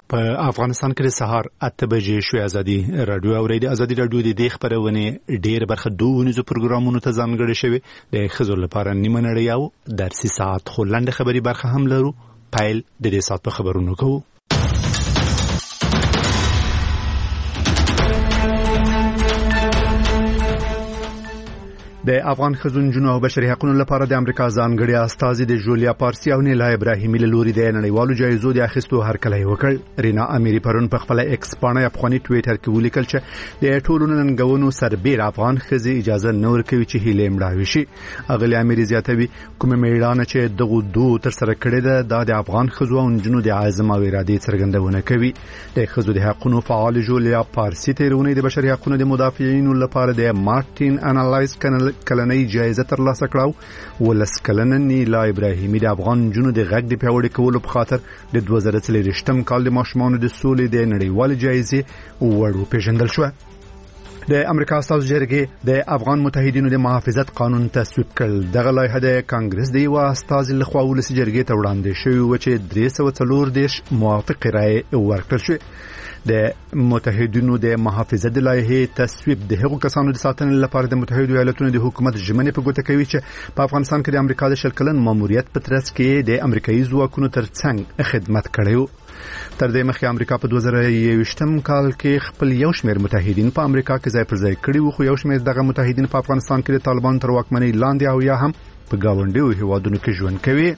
په افغانستان کې د سهار 8 بجې شوې ازادي رادیو اوریدي. ازادي رادیو د دې خبرونه ډېر برخه دوه پروګرامونو ته ځانګړې شوی د خزر لپاره نیمه نړۍ او درسي ساعت خو لاندې خبري برخه هم لرو. پایل د دې ساعت په خبرونو کوو. د افغان خزونجونو او بشري حقوقو لپاره د امریکا ځانګړي استازي د جولیا پارسي او نیلا ابراهیمي له لوري د نړیوالو جایزو د اخیستو هرکلی وکړ. رینا اميري پرون په خپل ایکس باندې افغاني ټوئیټر کې ولیکل چې د ټولو ننګونو سربېر افغان خزي اجازه نه ورکوي چې هیله مړاوي شي. اغلی اميري زیاتوي کومه میړانه چې دغه دوه تر سره کړې ده د افغان خزو او جنونو د عزم او ارادې څرګندونه کوي. د خزو د حقوقو فعال جولیا پارسي تیرونه د بشري حقوقو د مدافعینو لپاره د مارټین انالایز کلنۍ جایزه ترلاسه کړه. ولس کلنه نیلا ابراهیمي د افغان جنونو د غږ د پیاوړي کولو په خاطر د 2023 کال د ماشومانو د سولې د نړیوال جایزې وړ پیژندل شو. د امریکا استازو جرګې د افغان متحدینو د محافظت قانون تصویب کړ. دغه لایحه د کانګرس د یو استاذ لخوا ولسی جرګې ته وړاندې شوی و چې 314 موافق رائے ورکړل شو. د متحدینو د محافظت د لایحې تصویب د هغو کسانو د ساتنې لپاره د متحده ایالاتونو د حکومت ژمنې په ګوته کوي چې په افغانستان کې د امریکا د شلکلن ماموریت په ترڅ کې د امریکایي ځواکونو ترڅنګ خدمت کړی و. تر دې مخکې امریکا په 2021 کال کې خپل یو شمېر متحدین په امریکا کې ځای پر ځای کړي وو، خو یو شمېر دغه متحدین په افغانستان کې د طالبان تر واکمنۍ لاندې او یا هم په گاونډیو هیوادونو کې ژوند کوي.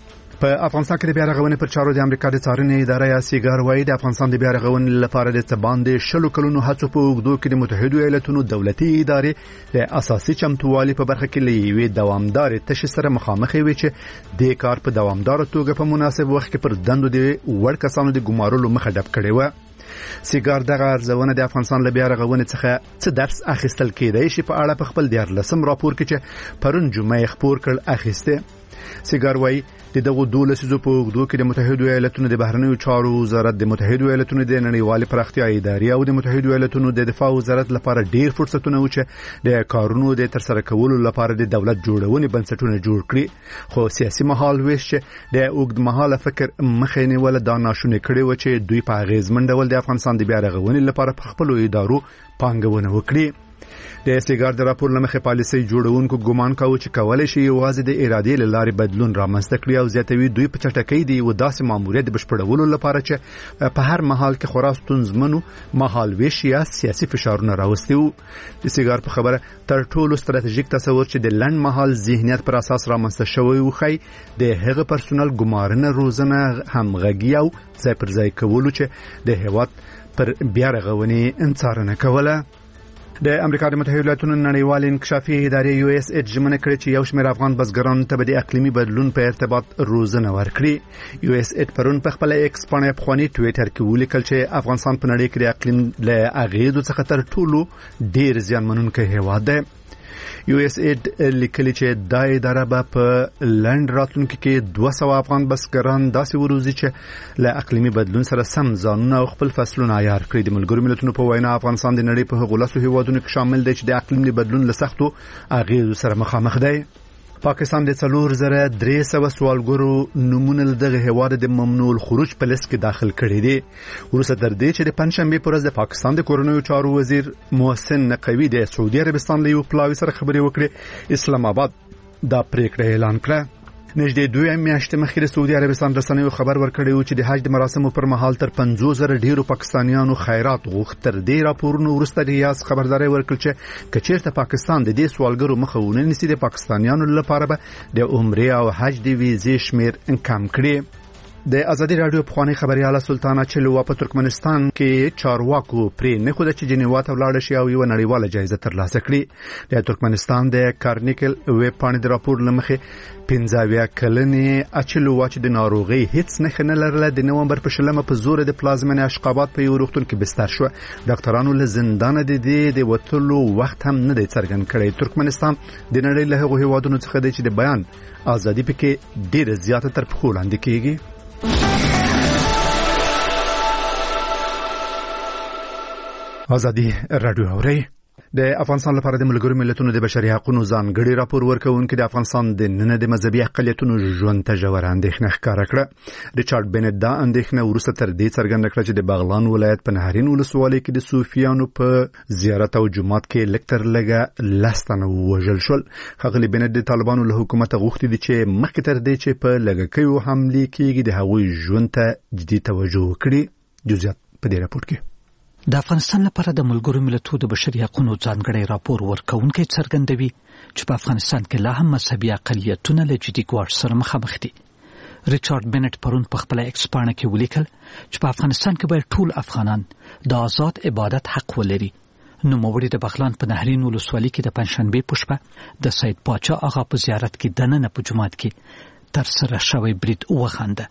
په افغانستان کې د بیا رغونې پر چارو د امریکا د څارنې اداره یا سیګار وايي د افغانستان د بیا رغونې لپاره د څباندې شلو کلونو هڅو په اوږدو کې د متحده ایالاتونو دولتي ادارې د اساسي چمتووالي په برخه کې لوي دوامدار تشې سره مخامخ وي چې د کار په دوامدار توګه په مناسب وخت کې پر دندو د وړ کسانو د ګمارلو مخه ډب کړې و. سیګار دغه ارزونه د افغانستان له بیا رغونې څخه څه درس اخیستل کېدای شي په اړه په خپل 14 راپور کې چې پرون جمعه خبر کړ اخیسته. سیګار وايي د دغه 12 په اوږدو کې د متحده ایالاتونو د بهرنیو چارو وزارت، د متحده ایالاتونو د نړیوالې پراختیا ادارې او د متحده ایالاتونو د دفاع وزارت لپاره ډیر فرصتونه و چې د کارونو د ترسره کولو لپاره د دولت جوړونې بنسټونه جوړ کړي، خو سیاسي مهال ویش چې د اوږد مهاله فکر مخې نیول دا ناشونې کړي و چې دوی په اغیزمن ډول د افغانستان د بیا رغونې لپاره په خپل ادارو پانګونه وکړي. د سیګار د راپور لمخې پالیسي جوړونکو ګومان کاوه چې کولای شي یوازې د ارادې له لارې بدلون رامنځته کړي او زیاتوي دوی په چټکۍ دی و داسې ماموریت بشپړولو لپاره چې په هر محل کې خورا ستونزمنو مهال ویش یا سیاسي فشارونه راوستي وو. د سیګار په خبره تر ټولو ستراتیژیک تصور چې د لنډ مهال ذهنیت پر اساس رامنځته شوی و خی د هغه پرسونل ګمارنه روزنه همغږي او ځای پر ځای کولو چې د هیواد پر بیا رغونې انڅارنه کوله. د امریکا د متحده ایالاتونو نړیوال انکشافي ادارې یو اس ایچ ژمنه کړې چې یو شمېر افغان بزګرانو ته د اقلیمي بدلون په ارتباط روزنه ورکړي. یو اس ایچ پرون په خپل ایکس باندې افغاني ټوئیټر کې ولیکل چې افغانستان په نړۍ کې د اقلیم له اغیزو څخه تر ټولو ډیر زیانمنونکی هیواد دی. یو اس ایډ لیکلی چې د اداره به په لند راتلونکو کې 200 افغان بزګران داسې وروزي چې له اقلیمي بدلون سره سم ځانونه او خپل فصلونه عیار کړي. د ملګرو ملتونو په وینا افغانستان د نړۍ په هغو 10 هیوادونو کې شامل دی چې د اقلیمي بدلون له سختو اغیزو سره مخامخ دی. پاکستان د 4300 سوالګرو نمونه دغه هواد د ممنوع الخروج په لیست کې داخل کړي دي. ورسره تر دې چې د پنځشنبه پر ورځ د پاکستان د کورنیو چارو وزیر محسن نقوی د سعودي عربستان له یو پلاوي سره خبرې وکړې. اسلام آباد دا پریکړه اعلان کړه. نږدې 2 میاشتې مخکې د سعودي عربستان رسنیو خبر ورکړی و چې د حج د مراسمو پر مهال تر 50,000 ډیرو پاکستانیانو خیرات غوښت. تر دې راپورونو وروسته ریاض خبرداري ورکړه چې کچېرته پاکستان د دې سوالګرو مخه ونه نیسي د پاکستانیانو لپاره به د عمره او حج د ویزې شمیر کم کړي. د ازادي رادیو پخوانی خبرياله سلطانه چلوا په ترکمنستان کې چارواکو پرې نه خو د چجنیوا ته ولاړ شي او یو نړیواله جایزه ترلاسه کړي. د ترکمنستان د کارنیکل ویب باندې د راپور لمخې 15 کلنې اچلوا چې د ناروغي هیڅ نه خنلره د نومبر په شلمه په زور د پلازمن اشقابات په یو روغتون کې بستر شو. ډاکټرانو له زندان د وټلو وخت هم نه دی څرګند کړی. ترکمنستان د نړۍ له هغو هیوادونو څخه دی چې د بیان ازادي پکې ډیره زیاته تر پخو لاندې کیږي. ازادي رادیو اوري. د افغانستان لپاره د ملګرو ملتونو د بشري حقوقو ځانګړي راپور ورکوونکي د افغانستان د نن د مذهبي اقلیتونو ژوند ته ژوره اندېښنه ښکاره کړه. ریچارډ بنټ دا اندېښنه وروسته تر دې څرګنده کړه چې د بغلان ولایت په نهرین ولسوالۍ کې د صوفیانو په زیارت او جماعت کې لکتر لګه لستنه وژل شول. ښاغلي بنټ د طالبانو له حکومت غوښتي دي چې مخکې تر دې چې په لګکیو حملې کېږي د هغوی ژوند ته جدي توجه وکړي. جزئیات په دې راپور کې. د افغانستان لپاره د ملګرو ملتونو د بشري حقوقو ځانګړي راپور ورکوونکی څرګندوي چې په افغانستان کې لا هم مذهبي اقلیتونه له جدي ګواښ سره مخامخ دي. ریچارډ بنټ پرون په خپل ایکس پاڼه کې ولیکل چې په افغانستان کې باید ټول افغانان د آزاد عبادت حق ولري. نوموړي د بغلان په نهرین ولسوالۍ کې د پنځشنبه په شپه د سید پاچا آغا په زیارت کې دننه په جماعت کې تر سره شوی برید وخانده.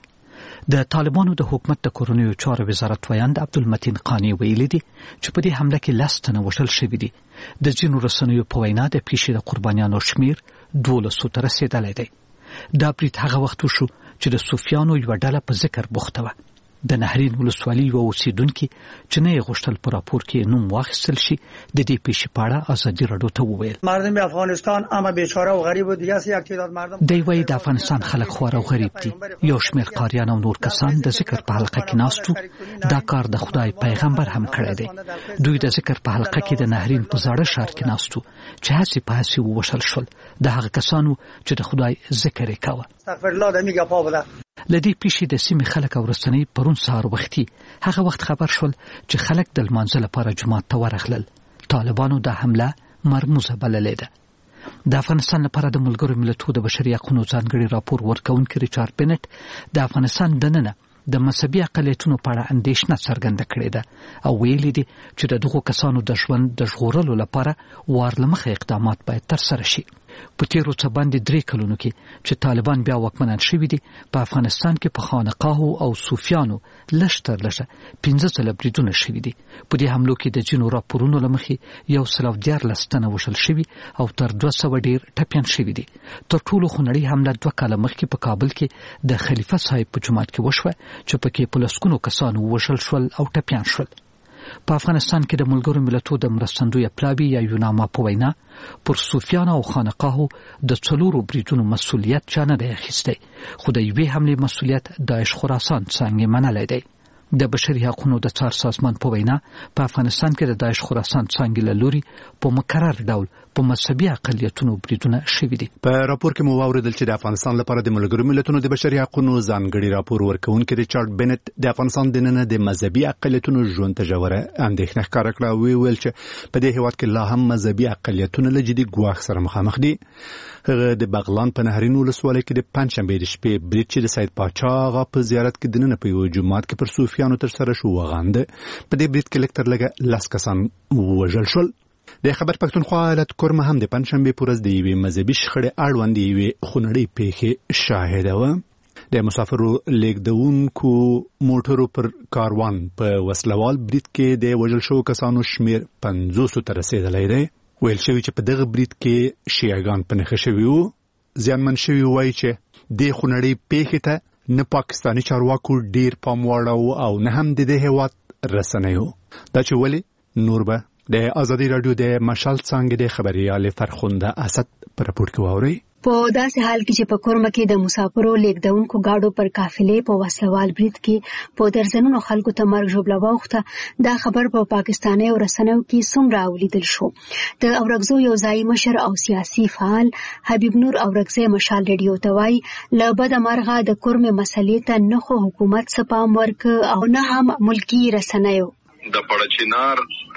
د طالبانو د حکومت د کورنیو چارو وزارت ویاند عبدالمتین قانی ویلي دي چې په دې حمله کې 10 تنه وژل شوي دي. د ځینو رسنیو په وینا د پیښې د قربانیانو شمیر 1200 ته رسیدلی دی. دا برید هغه وخت وشو چې د صوفیانو یو ډله په ذکر بوخته وه. د نهرین ولسوالۍ یو اوسیدونکي چې نه یې غوښتل په راپور کې نوم واخیستل شي د دې پیښې په اړه ازادي راډیو ته وویل مردم افغانستان اما بیچاره و غریب و دیگه است. یک تعداد مردم دی وایي د افغانستان خلک خوار او غریب دي. یو شمېر قاریان او نور کسان د ذکر په حلقه کې ناستو. دا کار د خدای پیغمبر هم کړی دی. دوی د ذکر په حلقه کې د نهرین په زاړه ښار کې ناستو چې هسې په هسې ووژل شول. د هغه کسانو چې د خدای ذکر یې کاوه. استغفر الله د میګه په بده لدې پیښې د سیمې خلک او رسنۍ پرون سهار وختي هغه وخت خبر شول چې خلک د لمانځه لپاره جماعت ته ورغلل. طالبانو دا حمله مرموزه بللې ده. د افغانستان لپاره د ملګرو ملتونو د بشري حقوقو ځانګړي راپور ورکوونکي ریچارډ بنټ د افغانستان دننه د مذهبي اقلیتونو په اړه اندېښنه څرګنده کړې ده او ویلي دي چې د دغو کسانو د ژوند د ژغورلو لپاره وارلمخه اقدامات باید ترسره شي. په تیرو څه باندې 3 کلونو کې چې طالبان بیا واکمنان شوي دي په افغانستان کې په خانقاهو او صوفیانو لږ تر لږه 15 ځله بریدونه شوي دي. په دې حملو کې د ځینو راپورونو له مخې 114 تنه وژل شوي او تر 200 ډیر ټپیان شوي دي. تر ټولو خونړۍ حمله 2 کاله مخکې په کابل کې د خلیفه صاحب په جومات کې وشوه چې پکې په لسګونو کسانو وژل شول او ټپیان شول. په افغانستان کې د ملګرو ملتونو د مرستندوی پلاوی یا یوناما په وینا پر صوفیانو او خانقاهو د 4 بریدونو مسؤلیت چا نه دی اخیستی، خو د یوې حملې مسؤلیت داعش خراسان څنګه منلی دی. د بشري حقوقو د څار سازمان په وینا په افغانستان کې د داعش خراسان څنګه له لوري په مکرر ډول په مذهبي اقلیتونو بریدونه شوي دي. په راپور کې مو واوریدل چې د افغانستان لپاره د ملګرو ملتونو د بشري حقوقو ځانګړي راپور ورکوونکي ریچارډ بنټ د افغانستان د نن د مذهبي اقلیتونو ژوند ته ژوره اندېښنه ښکاره کړه او ویل چې په دې هیواد کې لا هم مذهبي اقلیتونه له جدي ګواښ سره مخامخ دي. هغه د بغلان په نهرین ولسوالۍ کې د پنځشنبې د شپې برید چې د سید پاچا آغا په زیارت کې دننه په یو جومات کې پر صوفیانو تر سره شو وغانده. په دې برید کې لکتر لګه 10 کسان وژل شول. د خبر پښتونخوا ایالت کورمه هم د پنځشنبې پر ورځ د یوې مذهبي شخړې اړوند یوې خونړۍ پیښې شاهده وه. د مسافرو لیږدونکو موټرو پر کاروان په وسلوال برید کې د وژل شوو کسانو شمیر 500 ته رسیدلی دی. ویل شوی چې په دغه برید کې شیعاګان په نښه شوي وو. زیانمن شوي وایي چې د خونړۍ پیښې ته نه پاکستاني چارواکو ډیر پام واړو او نه هم د دې هیواد رسنیو. دا چې ولې نور به د ازادي رادیو د مشال څنګه د خبريال فرخنده اسد پر راپور کې واوري. په داسې حال کې چې په کورمه کې د مسافرو لیږدونکو گاډو پر قافلې په وسلوال برید کې په درځنونو خلکو ته مرګ ژوبله واوښته. دا خبر په پاکستاني ورسنیو کې څومره اوریدل شو. د اورګزو یو ځایي مشر او سیاسي فعال حبیب نور اورګزی مشال رادیو ته وایي له بده مرغه د کورمه مسلې ته نه خو حکومت څه پام ورکړ او نه هم ملکی رسنیو. د پړچینار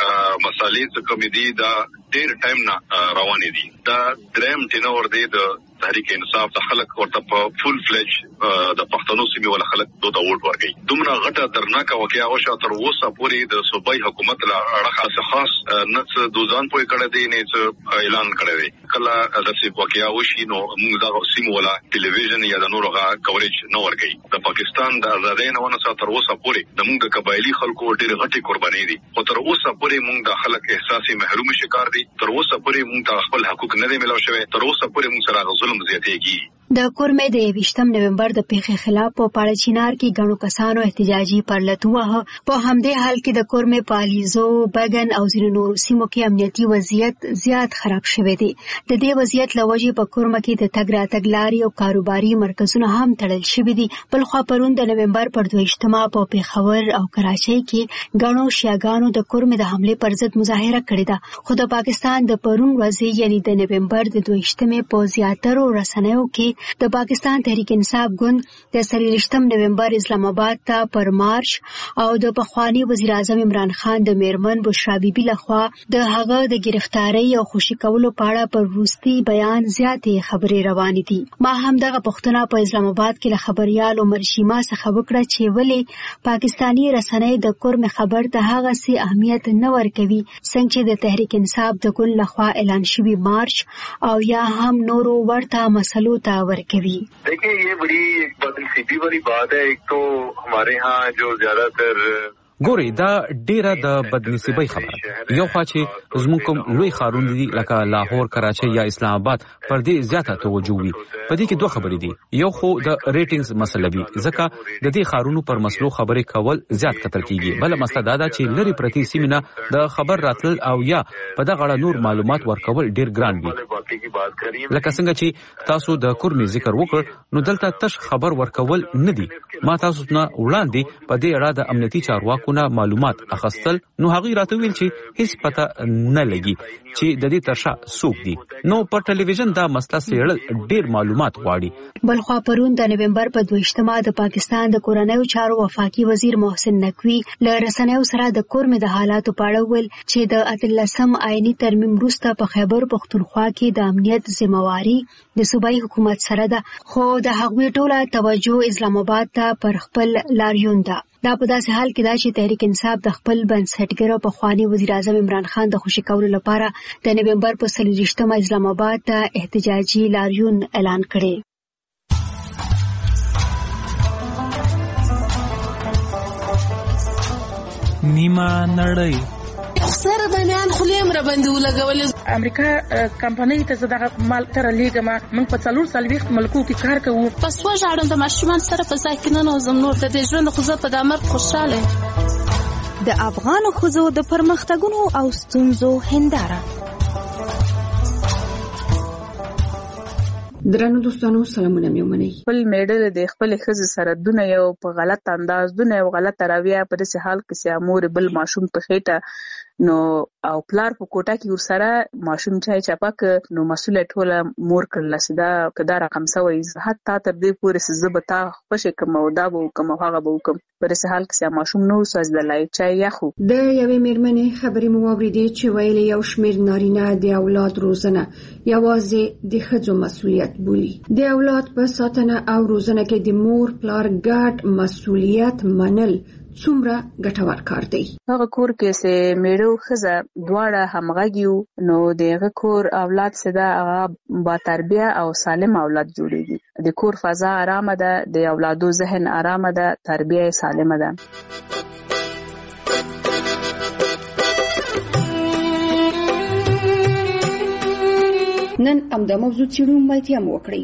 مسالې څخه کوم دي دا ډېر ټایم نه روانې دي. دا دریم ټینور دی د تحریک انصاف د خلک ورته په فول فلج د پښتنو سیمې ول خلک دوه ووټ ورکړي. دومره غټه درناکه واقعیا او شاته تر اوسه پورې د صوبایي حکومت له اړخه خاص نه دوزان پوي کړی دی نه اعلان کړی دی. کله د څه واقعیا وشي نو موږ دا سیمه ولا ټلویزیون یا د نورغه کوریج نه ورکړي. د پاکستان د آزادۍ نه ونه تر اوسه پورې د موږ قبایلی خلکو ډېر غټي قرباني دي. خو تر اوسه پورې موږ د خلک احساسي محروم شکار دي. تر اوسه پورې موږ ته خپل حقوق نه دي ملو شوی. تر اوسه پورې موږ سره ظلم زیاتېږي. د کورمې د 28 نومبر د پیښې خلاف په پاړه چینار کې غنو کسانو احتجاجي پرلط وه. په همدې حال کې د کورمې پالیزو بګن او ځینو نورو سیمو کې امنیتي وضعیت زیات خراب شوی دی. د دې وضعیت لوجې په کورمه کې د تګ راتګ لارې او کاروباري مرکزونه هم تړل شوي دي. بلخوا پرون د نومبر پر 22 په پیښور او کراچۍ کې غنو شیعاګانو د کورمې د حمله پر ضد مظاهره کړې ده. خو د پاکستان د پرون ورځې یعنی د نومبر د 22 په زیاترو رسنیو کې د پاکستان تحریک انصاف ګوند د 23 نومبر اسلام آباد ته پر مارچ او د پخوانی وزیر اعظم عمران خان د میرمن بشرا بیبي لخوا د هغه د گرفتاری او خوشي کولو په اړه پر وروستي بیان زیاتې خبرې روانې دي. ما هم دغه پښتنه په اسلام آباد کې له خبريال عمر شیما څخه وکړه چې ولې پاکستانی رسنۍ د کورم خبر ته هغه سي اهمیت نه ورکوي څنګه چې د تحریک انصاف د ګوند لخوا اعلان شوی مارچ او یا هم نورو ورته مسلو ته ورکوي. देखिए ये बड़ी एक बदनसीबी वाली बात है. एक तो हमारे यहाँ जो ज्यादातर ګوري دا ډیره د بدنصیبۍ خبره. یو خوا چې زموږ کوم لوی ښارونه دي لکه لاهور، کراچۍ یا اسلام آباد پر دې زیاته توجه وي. په دې کې دوه خبرې دي. یو خو د ریټینګز مسله وي ځکه د دې ښارونو پر مسلو خبرې کول زیات کتل کیږي. بل مسله دا ده چې لری پرتی سیمه د خبر راتل او یا په دغه اړه نور معلومات ورکول ډیر ګران وي. لکه څنګه چې تاسو د کورمې ذکر وکړ نو دلته تش خبر ورکول نه دي. ما تاسو نه وړاندې په دې اړه د امنیتي چارواکو معلومات اخستل نو هغه راته ویل چې هیڅ پته نه لګي چې د دې ترشا څوک دي. نو په ټلویزیون دا مسله سیړل ډیر معلومات غواړي. بلخوا پرون د نومبر په 22 د پاکستان د کورنیو چارو وفاقي وزیر محسن نقوی له رسنیو سره د کورمې د حالاتو په اړه ویل چې د 18 آئینی ترمیم وروسته په خیبر پختونخوا کې د امنیت ذمہواری د صوبایي حکومت سره ده، خو د هغوی ټوله توجه اسلام آباد ته پر خپل لاریون ده. دا په داسې حال کې ده چې تحریک انصاف د خپل بنسټګر او پخوانی وزیر اعظم عمران خان د خوشي کولو لپاره د نومبر په 23 اسلام آباد ته احتجاجي لاریون اعلان کړی. نیمه نړۍ سره باندې خلیم را باندې ولګول. امریکا کمپنۍ ته زداغه مال تر لیګما موږ په 440 ملکو کې کار کوو. پس وژاړم د ماشومان سره په ځای کې نه نوزم نور د دې ژوند خو زه په دامر خوشاله. د افغان ښځو د پرمختګونو او ستونزو هنداره. درنو دوستانو سلامونه مې ومنئ. خپل میډل د خپل ښځې سره دونه یو په غلط انداز دونه یو غلط رویه په داسې حال کې چې امور بل ماشوم په خېټه نو او پلار په کوټه کې ورسره ماشوم چای چپک نو مسؤل ټوله مور کړل سدا کدا رقم سوي حتی تر دې پورې زبتا خوشې کوم او دا بو کوم هغه بو کوم په داسې حال کې ماشوم نو سوز د لای چای یخو. د یوې میرمنې خبرې مو واوریدې چې ویلي یو شمېر نارینه د اولاد روزنه یوازې د ښځو مسؤلیت بولي. د اولاد په ساتنه او روزنه کې د مور پلار ګډ مسؤلیت منل څومره ګټور کار دی. هغه کور کې چې میړو ښځه دواړه همغږیو نو دغه کور اولاد سدا هغه با تربیه او سالم اولاد جوړیږي. د کور فضا آرامه ده، د اولادو ذهن آرامه ده، تربیه سالمه ده. نن همدا موضوع څېړو ملتیا مو وکړئ.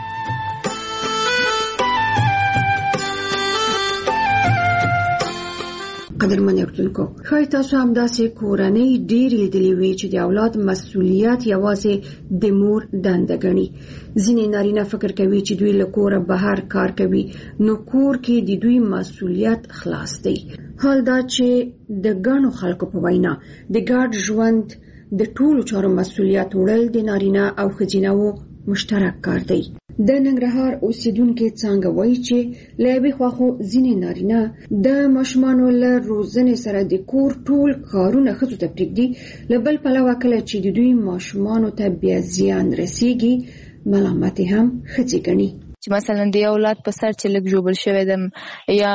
قدرمن اردوونکو ښایي تاسو همداسې کورنۍ ډېرې لیدلې وي چې د اولاد مسؤلیت یوازې د مور دنده ګڼي. ځینې نارینه فکر کوي چې دوی له کوره بهر کار کوي نو کور کې د دوی مسؤلیت خلاص دی. حال دا چې د ګڼو خلکو په وینا د ګډ ژوند د ټولو چارو مسؤلیت وړل د نارینه او ښځینه مشترک کار دی. د ننګرهار اوسیدونکو څنګه وایي چې له یوې خوا خو ځینې نارینه د ماشومانو له روزنې سره د کور ټول کارونه ښځو ته پرېږدي، له بل پلوه کله چې د دوی ماشومانو ته بیا زیان رسیږي ملامتې هم ښځې ګڼي. چې مثلا د اولاد په سر چې لږ جوړ شوی دم یا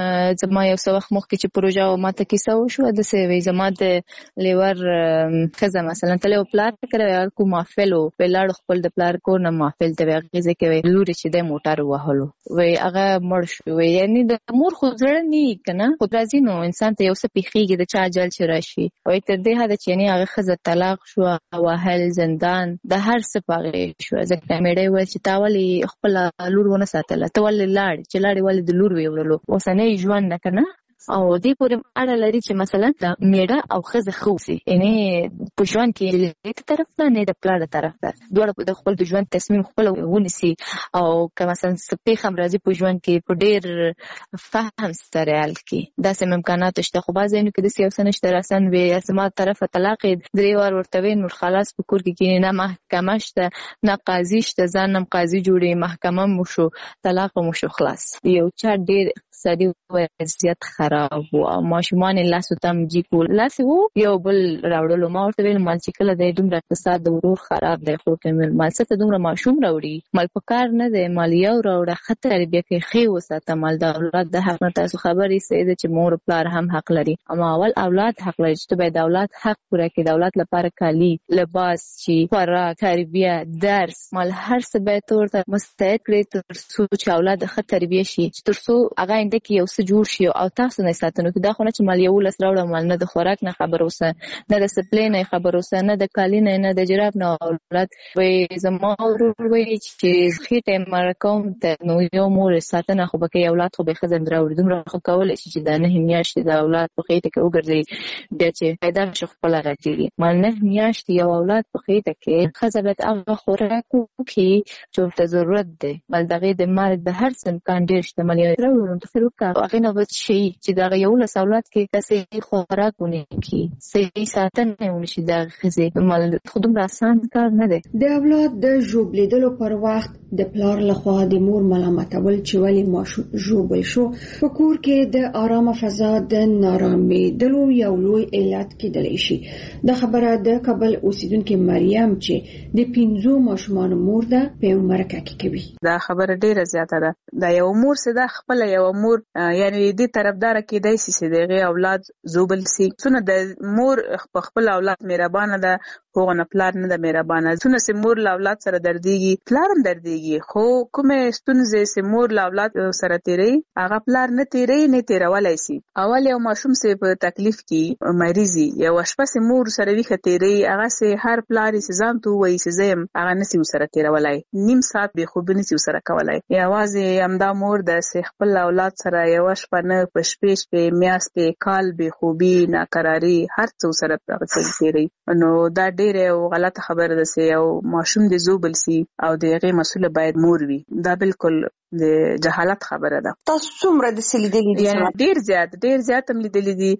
زما یو څه وخت مخکې چې پروژه ماته کیسه وشو د سوي زما د لیور خزه مثلا تل پلان کړو کو محفل او پلاړ خپل د پلار کو نه محفل ته غیزه کوي لوري چې د موټر وهلو وای هغه مړ شو یعنی د مور خو ځړ نه کنه خو راځي نو انسان ته یو څه پیخیږي د چا جل شي راشي وای تر دې حد چې یعنی هغه خزه طلاق شو او هل زندان د هر څه پاغې شو ځکه مېړې وای چې تاولي خپل لور ونه ساتله تول لاړ چې لاړ ول د لور ویورلو اوسنۍ ژوند نه کنه او دې پورې اړه لري چې مثلا د میړه او خزه خوسي یعنی په ژوند کې له طرف نه د پلار طرف ته دوړ د خپل د ژوند تصمیم خپل ونیسي او که مثلا سپېخ هم راځي په ژوند کې په ډېر فهم سره حل کې دا سم امکانات شته خو بعضې نو کې د سیاست نشته راسن وي اسما طرف طلاق درې وار ورته نور خلاص په کور کې نه محکمه شته نه قاضي شته ځان هم قاضي جوړي محکمه مو شو طلاق مو شو خلاص یو چا ډېر اقتصادي وضعیت خراب او ماشومان لاسو تم جی کول لاسو یو بل راوړلو ما ورته ویل مال چې کله د دومره اقتصاد د ورور خراب دی خو کومل مال څه ته دومره ماشوم راوړي مال په کار نه دی مال یو راوړه خطر بیا کې خي وساته مال د اولاد د حق نه تاسو خبرې سید چې مور پلار هم حق لري اما اول اولاد حق لري چې به د اولاد حق پوره کړي د اولاد لپاره کالی لباس چې خوراک تربیه درس مال هر څه به تور مستعد کړي تر څو چې اولاد ښه تربیه شي تر څو هغه انده کې یو څه جوړ شي او تاسو نه ساتنو کې دا خو نه چې مال یو لس راوړم مال نه د خوراک نه خبر اوسه نه د سپلې نه خبر اوسه نه د کالی نه د جراب نه اولاد وې زما ورور وې چې خېټه مرکوم ته نو یو مور ساتنه خو به اولاد خو به خزم راوړي دومره خو کول شي چې دا نه میاشتې د اولاد په خېټه کې وګرځي بیا چې پیدا شي خپل راځي مال نه میاشتې یو اولاد په خېټه کې خزبت هغه خوراک کوي چې ته ضرورت دی مال دغه د مال د هر څه امکان ډېر شته مال یې راوړم ته فروکا هغه نو شي چې دا یو له اولاد کې تاسو خوراک ونی کی صحیح ساتنه ونشي دا خزه مال خودم راسان کار نه دی د اولاد د جوبلیدلو پر وخت د پلار لخوا د مور ملامتول چې ولی ماشوم جوبل شو په کور کې د آرامه فضا د نارامي دلو یو لوی علت کېدلی شي د خبره د کابل اوسیدونکو مریم چې د 15 ماشومان مور ده په مرکه کې کوي دا خبره ډیره زیاته ده دا یو مور سره خپل یو مور یعنی دې طرفدار کېدای شي چې دغه اولاد زوبل سي څونه د مور خپل اولاد مهربانه ده هغه نه پلار نه د مهربانه څونه سي مور له اولاد سره درديږي پلار هم درديږي خو کومه ستونزې سي مور له اولاد سره تیری هغه پلار نه تیری نه تیرولای شي اول یو ماشوم سي په تکلیف کې مریضي یو شپه سي مور سره وی ختيري هغه سي هر پلار سي ځان ته وایي چې زم هغه نسي سره تیرولای نیم ساعت به خوب نسي سره کولای یوازې امدا مور د خپل اولاد سره یو شپه نه پښپېش په میاشتې کال به خوبي ناقراری هر څه سره پراته تیری نو دا ډېر غلطه خبره ده چې یو ماشوم د زوبل سي او دغه مسؤل باید مور وي دا بالکل د جهالت خبره ده تاسو څومره د سلیدلې دي ډېر زیات هم لیدلې دي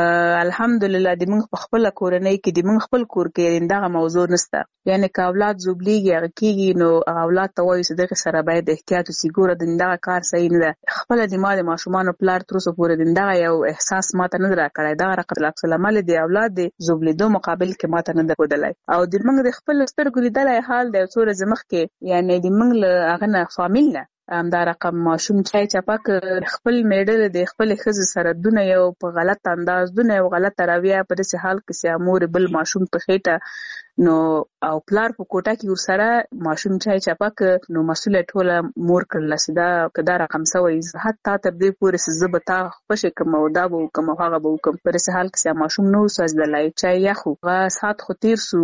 الحمدلله د موږ په خپل کورنۍ کې د موږ خپل کور کې دغه موضوع نشته یعنی که اولاد زوبليږي هغه کېږي نو اولاد ته وایي چې دغه سره باید احتیاط وسي ګوره دغه کار صحیح نه ده خپل د ماشومان پلار تر اوسه پورې دغه یو احساس ماته نه راکړی دا رقم العمل دی اولاد د زوبلیدو مقابل کې ماته نه درکودلای او د موږ د خپل سترګو لیدلای حال د څو ورځې مخکې یعنی د موږ له هغه نه فامیل نه دا رقم ماشوم چې پاک خپل میډل د خپل خزه سره دونه یو په غلط انداز دونه یو غلط رویه په دې حال کې چې امور بل ماشوم په خېټه نو او پلار په کوټه کې ورسره ماشوم چې پاک نو مسؤلیت ټوله مور کړل سدا کدا رقم سوي حتی تر دې پورې زبتا خوشې کوم او دا وو کوم هغه وو کوم په دې حال کې ماشوم نو سوځدلای چې یا خو سات خو تیر سو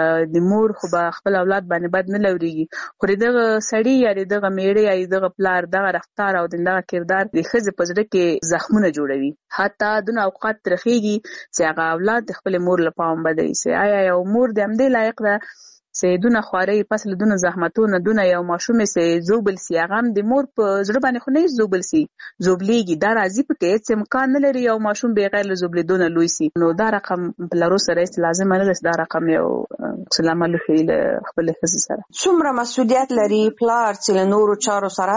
د مور خو به خپل اولاد باندې بد نه لوريږي خو دغه سړی یا دغه میړه یا دغه پلار دغه رفتار او دغه کردار د خزه پزړه کې زخمونه جوړوي حتی دونه اوقات ترخیږي چې هغه اولاد خپل مور لپاره بدري سي آیا یو مور د دې لایق ده سیدونه خواري پس له دونه زحمتونه دونه یو ماشومه سي زوبل سي هغه د مور په زړه باندې خو نه زوبل سي زوبليږي دا راځي په کې چې امکان نه لري یو ماشوم بغیر له زوبلیدونه لوي سي نو دا رقم بلارو سره لازم نه ده دا رقم یو سلام علیکم خپل خزي سره څومره مسؤلیت لري پلار چې له نورو چارو سره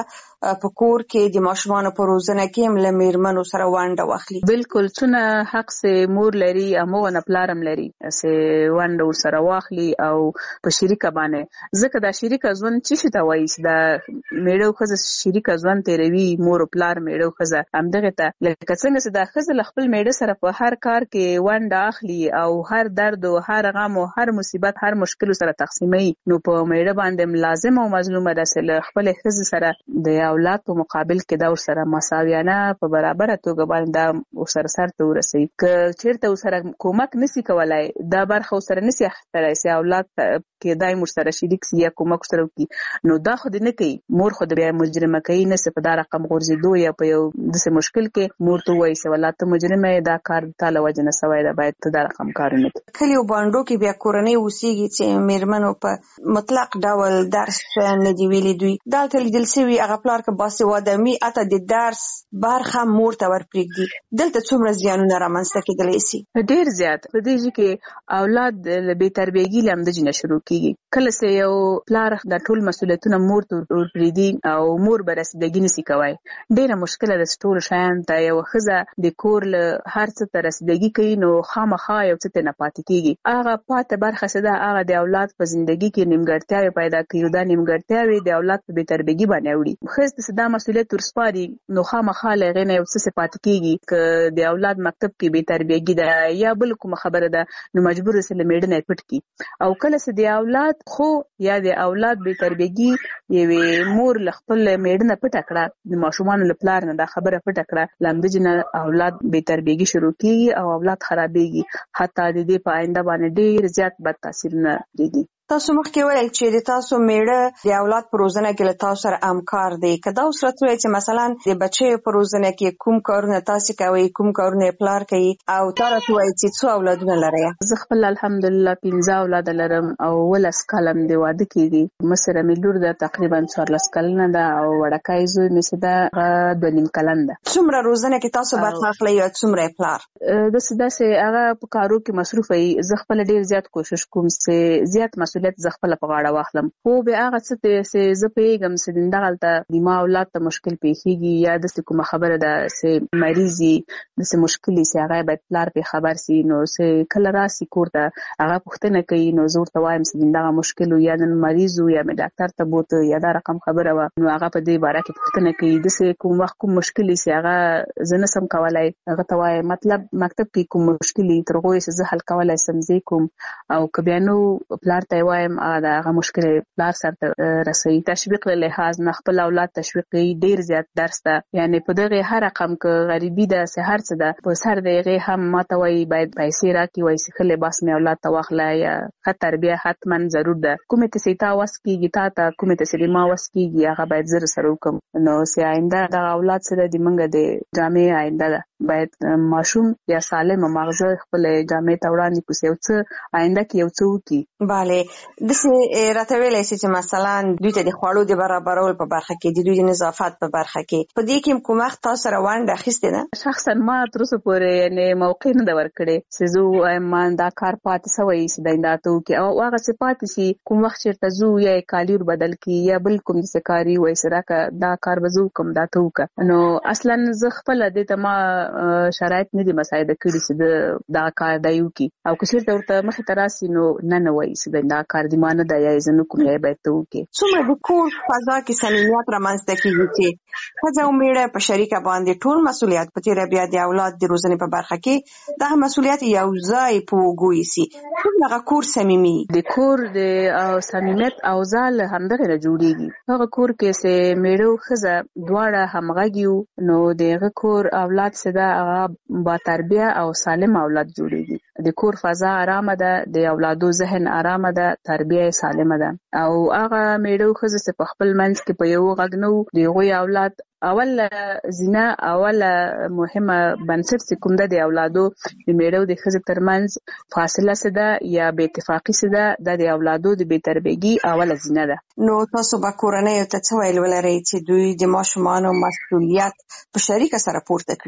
په کور کې د ماشومانو په روزنه کې هم له میرمنو سره ونډه واخلي. بالکل څونه حق سه مور لري امو نه پلارم لري سه ونډه ورسره واخلي او په شریکه باندې ځکه دا شریکه ژوند چې ته وایي دا میړو خزه شریکه ژوند تیروي مور پلار میړو خزه همدغه ته لکه څنګه چې دا خزه خپل میړه سره په هر کار کې ونډه اخلي او هر درد او هر غم او هر مصیبت هر مشکل سره تقسیمي نو په میړه باندې لازم او مظلومه ده چې خپل خزه سره د اولاد په مقابل کې دا سره مساویانه په برابر توګه باندې سره سره ته ورسي ک چیرته سره کومک نسی کولای دا برخه سره نسی اخترای سي اولاد کې دای مر سره شریک سي یا کومک سره کی نو دا خود نه کوي مور خود بیا مجرمه کوي نه په دا رقم غورځي دوی په یو د مشکل کې مور ته وایي چې ولات مجرمه دا کار تعالی وجنه سوای دا باید ته دا رقم کار نه کوي. کلیو باندې کې بیا کورنۍ اوسېږي چې میرمنو په مطلق ډول درس نه دی ویلي دوی دلته لیدل سوي هغه پلار کې باسواده می اته د درس برخه مور ته ورپرېږدي دلته څومره زیانونه رامنځته کېدلی سي. ډیر زیات په دې کې اولاد له بې تربیګي لمده جنه شروع کیږي کله چې یو پلار د ټول مسؤلیتونه مور ته ورپرېږدي او مور به رسیدګي نسی کوي ډیره مشکله ده ټول شیان ته یو خزه د کور له هر څه ته رسیدګي کوي نو خامخا یو څه نه پاتې کیږي هغه پاتې برخه سده هغه د اولاد په ژوندۍ کې نیمګړتیاوې پیدا کوي دا نیمګړتیاوې د اولاد په بې تربیګي باندې وړي خزه صدا مسؤلیت ورسپاري نو خامخا لغې نه یو څه پاتې کیږي ک د اولاد مکتب کې بې تربیګي ده یا بل کوم خبره ده نو مجبور سره میډ نه پټ کی او کله چې د اولاد خو یا د اولاد بې تربیګي یوه مور خپل میډ نه پټ کړه د ماشومان لپاره نه دا خبره پټ کړه لمدجنه اولاد بې تربیګي شروع کیږي او اولاد خرابېږي حتی د دې په آینده باندې ډیر زیات بد تاثیرونه لري. تاسو مخکې ویل چې د تاسو میړه د اولاد په روزنه کې له تاسو سره همکار دی که دا اوس راته وایي چې مثلا د بچیو په روزنه کې کوم کارونه تاسو کوئ کوم کارونه پلار کوي او تا راته وایي چې څو اولادونه لرئ؟ زه خپل الحمدلله 15 اولاد لرم او 10 کلم د واده کېږي مسره مې لور ده تقریبا 14 کلنه ده او وړکای زوی مې سده 2.5 کلن ده. څومره روزنه کې تاسو برخه اخلئ او څومره پلار؟ د سده سه هغه په کارو کې مصروف وي زه خپل ډیر زیات کوشش کوم چې زیات مسؤلیت زه خپل په غاړه واخلم خو به هغه څه چې زه پیغام چې دغلته د ما اولاد ته مشکل پیښیږي یا د کومه خبره ده چې مریضي د مشکلې چې هغه باید پلار په خبر سي نو چې کله راسي کوړه هغه پوښتنه کوي نو زور ته وایم چې دغه مشکل یا د مریض یا د ډاکټر ته بوته یا دا رقم خبره و نو هغه په دې باره کې پوښتنه کوي د چې کوم وخت کوم مشکل چې هغه زنه سم کولای هغه ته وایم مطلب مکتب کې کوم مشکل ترغه چې زه حل کولای سم زی کوم او کبيانو پلار ته وایم دا هغه مشکل پلار سره رسي تشویق له لحاظ نه خپل اولاد تشویق ډیر زیات درس ده یعنی په دغه هر رقم کې غریبي ده سحر څه ده په سر دغه هم ماته وای باید پیسې راکې وای چې خله باس مې اولاد ته واخلای یا خطر تربیه حتما ضرور ده کومه ته سیتا واسکیږي تا کومه ته سلیما واسکیږي هغه باید زر سره وکم نو سي آینده د اولاد سره د منګه د جامع آینده ده باید ماشوم یا سالم مغزه خپل جامع ته وړاندې کوسي او څه آینده کې یو څه وکي. bale د سه راته ویلې چې مثلا دوی ته د خوړو د برابرول په برخه کې د دوی د نظافت په برخه کې په دې کې کوم وخت تاسو روان اخیسته نه شخصا ما تر اوسه پورې نه موقع نه ورکړې چې زه ما دا کار پاتې سوې چې داینداتو کې او هغه څه پاتې شي کوم وخت چیرته زو یا کالیر بدل کی یا بل کوم څه کاری وای سره کا دا کار بزو کوم دا تو کا نو اصلا زه خپل د تما شرایط نه دي مساعده کړی چې دا کار دایو کی او که چیرته ورته مخ تراسي نو نه وای چې دا کار دی مانه د یا زنه کوم یا به تو کې څومره د کور فضا کې صمیمیت رامنځته کیږي چې خځه او میړه په شریکه باندې ټول مسؤلیت په تیر بیا د اولاد د روزنې په برخه کې دا مسؤلیت یو ځای پوغوي سي هغه کور صمیمي د کور د صمیمیت او ځال همدغه جوړیږي هغه کور کې سه میړه خزه دواړه همغږیو نو دغه کور اولاد سره هغه با تربیه او سالم اولاد جوړیږي د کور فضا آرامه ده د اولادو ذهن آرامه ده تربیه سالمه ده او هغه میړه خزه په خپل منځ کې په یو غږنو دغه اولاد اول زنا اول مهمه بنسټ کوم ده د اولادو د میړه د خزه ترمنځ فاصله سده یا بې اتفاقی سده د اولادو د بې تربیګي اول زنا ده نو تاسو به کورنۍ ته څه ویل ولرئ چې دوی د ماشومانو مسؤلیت په شریکه سره پورته کړي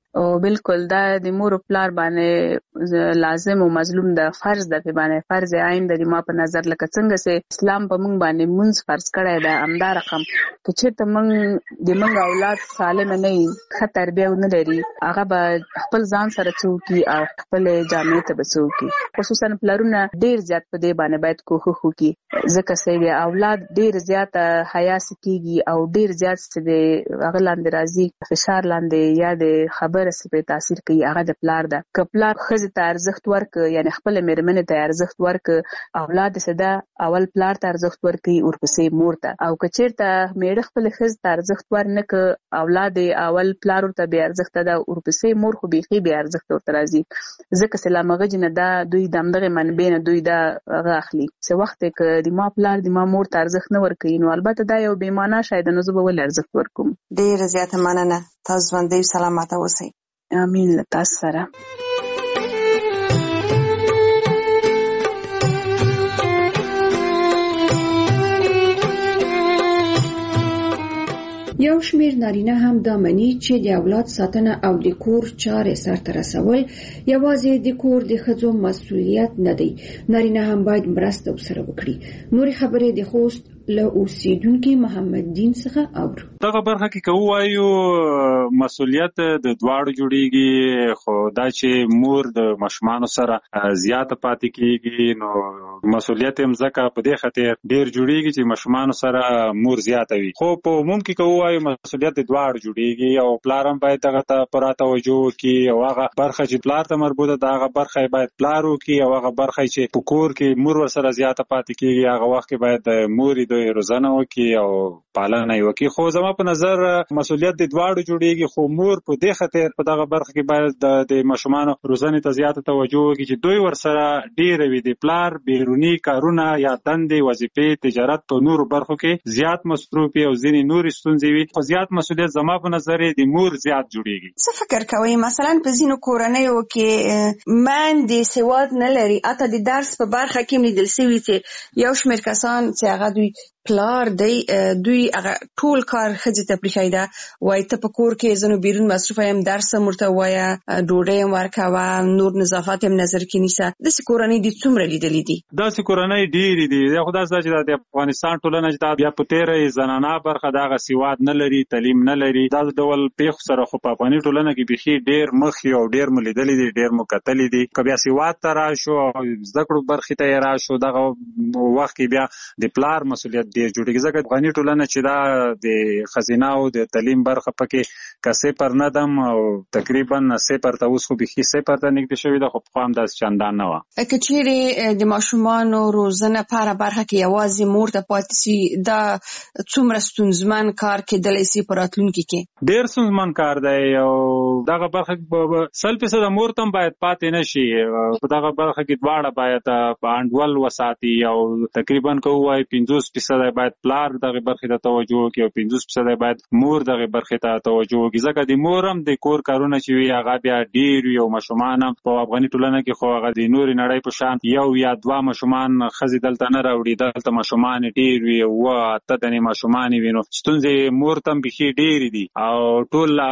او بالکل دا د مور پلار باندې لازم او مظلوم د فرض د باندې فرض عین د ما په نظر لکه څنګه چې اسلام په موږ باندې منځ فرض کړی دا همدا رقم که چېرته موږ د موږ اولاد سالم نه وي ښه تربیه ونه لري هغه به خپل ځان سره څوکي او خپل جامع ته به څوکي خصوصا پلرونه ډیر زیات په دې باندې باید کوښښ وکړي ځکه چې د اولاد ډیر زیات حیا سکیږي او ډیر زیات چې د هغه لاندې راځي فشار لاندې یا د خبره سپه تاثیر کوي هغه د پلار ده که پلار ښځې ته ارزښت ورک یعنی خپل میرمنې ته ارزښت ورک اولاد سده اول پلار ته ارزښت ورکي ورپسې مور ته او که چیرته میړه خپل ښځې ته ارزښت ورنک اولاد اول پلار ته به ارزښت ده ورپسې مور خو بيخي به ارزښت ورته راځي ځکه سلامغه جن ده دوی دمدغه منبع نه دوی دا غ اخلي څه وخت کې د ما پلار د ما مور ته ارزښت نه ورکي نو البته دا یو بې معنا شاید نه زه به ول ارزښت ورکوم ډیر زیاته مننه تاسو باندې سلامات اوسئ امين تاسو سره یو شمیر نارینه هم دا مني چې د اولاد ساتنه او د کور چارې سرته رسول یوازې د کور د ښځو مسؤلیت نه دی نارینه هم باید مرسته وسره وکړي نورې خبرې د خوست له اوسیدونکو محمد دین څخه اورو دغه برخه کې کوو مسؤلیت د دواړو جوړیږي خو دا چې مور د ماشومان سره زیاته پاتې کیږي نو مسؤلیت هم ځکه په دې خاطر ډیر جوړیږي چې ماشومان سره مور زیاته وي خو په عموم کې کوو مسؤلیت د دواړو جوړیږي او پلار هم باید دغه ته پوره توجه وکړي او هغه برخه چې پلار ته مربوطه ده هغه برخه باید پلار وکړي او هغه برخه چې په کور کې مور ورسره زیاته پاتې کیږي هغه وخت کې باید مور د روزانه وکړي او پالنه وکړي خو زما په نظر مسؤلیت د دواړو جوړیږي خو مور په دې خاطر په دغه برخه کې باید د ماشومان روزانه ته زیاته توجه وکړي چې دوی ورسره ډیر وي د پلار بیرونی کارونه یا دندې وظیفې تجارت په نورو برخو کې زیات مصروف او ځینې نورې ستونزې وي خو زیات مسؤلیت زما په نظر د مور زیات جوړیږي څه فکر کوئ مثلا په ځینو کورنیو کې ماندې سواد نه لري اته د درس په برخه کې لیدل شوی چې یو شمېر کسان چې هغه دوی پلار دوی هغه ټول کار خځې ته پریښی ده وایي ته په کور کې زنو بیرون مصروفه یم درس هم ورته ووایه ډوډۍ هم ورکوه نور نظافت هم نظر کې نیسه داسې کورنۍ دې څومره لیدلې دي داسې کورنۍ ډېرې دي خو داسې ده چې د افغانستان ټولنه چې دا بیا په تېره زنانه برخه د هغه سواد نه لري تعلیم نه لري دا ډول پیښو سره خو په افغاني ټولنه کې بیخي ډېر مخکې او ډېر مو لیدلي دي ډېر مو کتلي دي که بیا سواد ته راشو او زده کړو برخې ته یې راشو دغه وخت کې بیا د پلار مسؤلیت ډېر جوړیږي ځکه افغاني ټولنه چې دا د خزینه او د تعلیم برخه پکې که صفر نه دم او تقریبا صفر ته اوس خو بیخي صفر ته نږدې شوې ده خو پخوا هم داسې چندان نه وه که چیرې د ماشومانو روزنه په هره برخه کې یوازې مور ته پاتې شي دا څومره ستونزمن کار کېدلی شي په راتلونکي کې ډېر ستونزمن کار دی او دغه برخه 100% مور ته هم باید پاتې نه شي په دغه برخه کې دواړه باید په انډول وساتي او تقریبا که ووایي 50% باید پلار دغه برخې ته توجه وکړي او 50% باید مور دغه برخې ته توجه وکړي ځکه د مور هم د کور کارونه چې وي هغه بیا ډېر وي او ماشومان هم په افغاني ټولنه کې خو هغه د نورې نړۍ په شان یو یا دوه ماشومان ښځې دلته نه راوړي دلته ماشومان ډېر وي اووه اته دانې ماشومان وي نو ستونزې مور ته هم بیخي ډېرې دي او ټول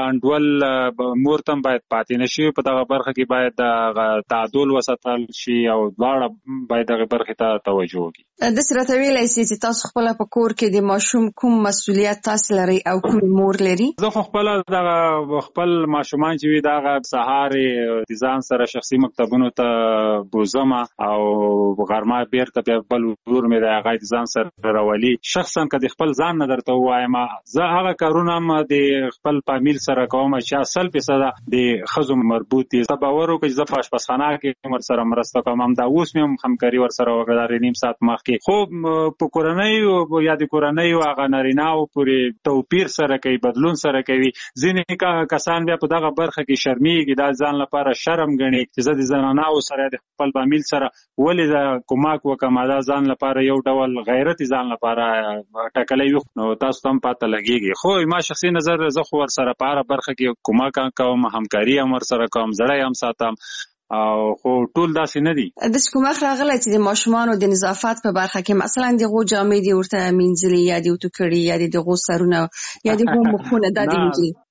انډول مور ته هم باید پاتې نه شي په دغه برخه کې باید تعادل وساتل شي او دواړه باید دغه برخې ته توجه وکړي داسې راته ویلی سي چې تاسو خپله په کور کې د ماشوم کوم مسؤلیت تاسو لرئ او کوم مور لري زه خو خپله دغه خپل ماشومان چې وي دغه سهار د ځان سره شخصي مکتبونو ته بوزم او غرمه بیرته بیا بل ورور مې د هغه د ځان سره راولي شخصا که د خپل ځان نه درته ووایم زه هغه کارونه هم د خپل فامیل سره کوم چې 100% د ښځو مربوط دي زه باور وکړم چې زه په اشپزخانه کې ورسره مرسته کوم همدا اوس مې هم همکاري ورسره وکړه نیم ساعت مخکې خو په کورنۍ یا د کورنۍ هغه نارینه‌و پورې توپیر سره کوي بدلون سره کوي ځینې کسان بیا په دغه برخه کې شرمېږي دا ځان لپاره شرم ګڼي چې زه د زنانه‌و سره د خپل فامیل سره ولې دا کومک وکم دا ځان لپاره یو ډول غیرت ځان لپاره ټاکلی وي نو تاسو ته هم پته لګېږي خو ما شخصي نظر زه خو ورسره په هره برخه کې کومک کوم همکاري هم ورسره کوم زړی هم ساتم او خو ټول داسې نه دي داسې کوم وخت راغلی چې د ماشومانو د نظافت په برخه کې مثلا دغو جامې دې ورته مینځلي یا دې ورته کړي یا دې دغو سرونه یا دغو مخونه دا دې مینځلي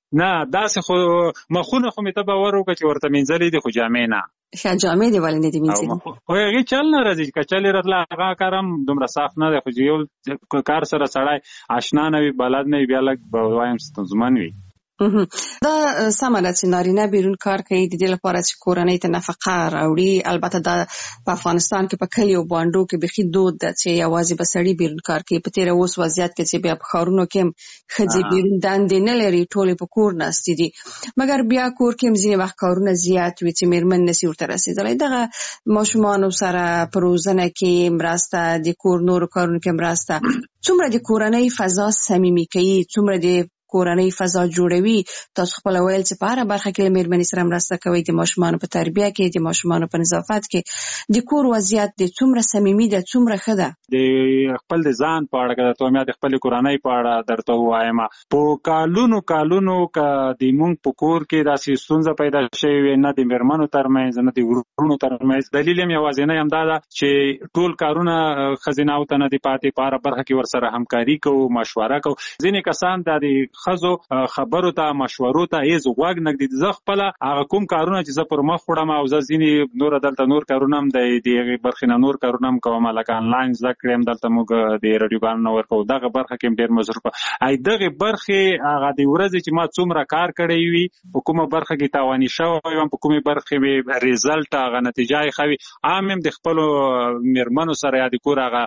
نه داسې خو مخونه خو مې ته باور وکړه چې ورته مینځلې دي خو جامې نه ښه جامې دې ولې نه دي مینځلې خو هغې چل نه راځي که چل یې راتله هغه کار هم دومره صاف نه دی خو چې یو کار سره سړی اشنا نه وي بلد نه وي بیا لږ به وایم ستونزمن وي دا سمه ده چې نارینه بیرون کار کوي د دې لپاره چې کورنۍ ته نفقه راوړي. البته دا په افغانستان کې په کلیو بانډو کې بخي دود ده چې یوازې به سړي بیرون کار کوي. په تیر اوس وضعیت کې چې بیا په ښارونو کې ښځې بیرون دندې نه لري ټولې په کور ناستې دي مګر بیا کور کې هم ځینې وخت کارونه زیات وي چې میرمن نشي ورته رسېدلی. دغه ماشومانو سره په روزنه کې مرسته د کور نورو کارونو کې مرسته څومره د کورنۍ فضا صمیمي کوي څومره د کورنۍ فضا جوړوي. تاسو خپل ویل چې په هر برخه کې میرمنې سره مرسته کوي د ماشومانو په تربیه کې د ماشومانو په نظافت کې د کور وضعیت د څومره صمیمي ده څومره ښه ده. د خپل د ځان په اړه که درته وایم یا د خپلې کورنۍ په اړه درته ووایم په کالونو که د مونږ په کور کې داسې ستونزه پیدا شوې وي نه د میرمنو ترمنځ نه د ورونو ترمنځ دلیل هم یوازینی همدا ده چې ټول کارونه ښځیناو ته نه دي پاتې په هره برخه کې ورسره همکاري کوو مشوره کوو. ځینې کسان د ښځو خبرو ته مشورو ته هیڅ غوږ نه ږدي. زه خپله هغه کوم کارونه چې زه پر مخ وړم او زه ځینې نور دلته نور کارونه هم د هغې برخې نه نور کارونه هم کوم لکه انلاین زده کړې هم دلته موږ د راډیوګانو نه ورکوو دغه برخه کې هم ډېر مصروف دغې برخې هغه د ورځې چې ما څومره کار کړی وي په کومه برخه کې تاواني شوی یم په کومې برخې مې ریزلټ هغه نتیجه یې ښه وي عام هم د خپلو میرمنو سره یا د کور هغه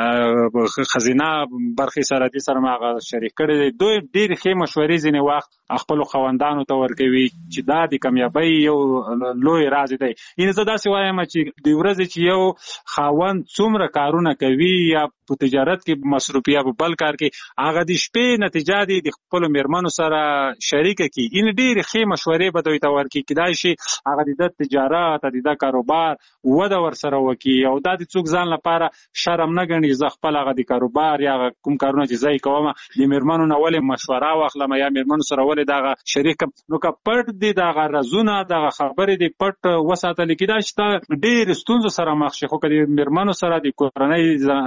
ښځینه برخې سره دې سره مې هغه شریک کړی دی. دوی ډېرې ښې مشورې ځینې وخت خپلو خاوندانو ته ورکوي چې دا د کامیابۍ یو لوی راز دی. یعنې زه داسې وایم چې د ورځې چې یو خاوند څومره کارونه کوي یا په تجارت کې مصروف یا په بل کار کې هغه د شپې نتیجه دي د خپلو میرمنو سره شریکه کړي. یعنې ډېرې ښې مشورې به دوی ته ورکړي کیدای شي هغه د تجارت د کاروبار وده ورسره وکړي او دا د څوک ځان لپاره شرم نه ګڼي زه خپل هغه د کاروبار یا کوم کارونه چې زه یې کوم د میرمنو نه ولې مشوره واخلم یا میرمنو سره ولې دغه شریک نو که پټ دي دغه رازونه دغه خبرې دي پټ وساتل کیدای شي ډېر ستونزو سره مخ شي خو که د میرمنو سره د کورنۍ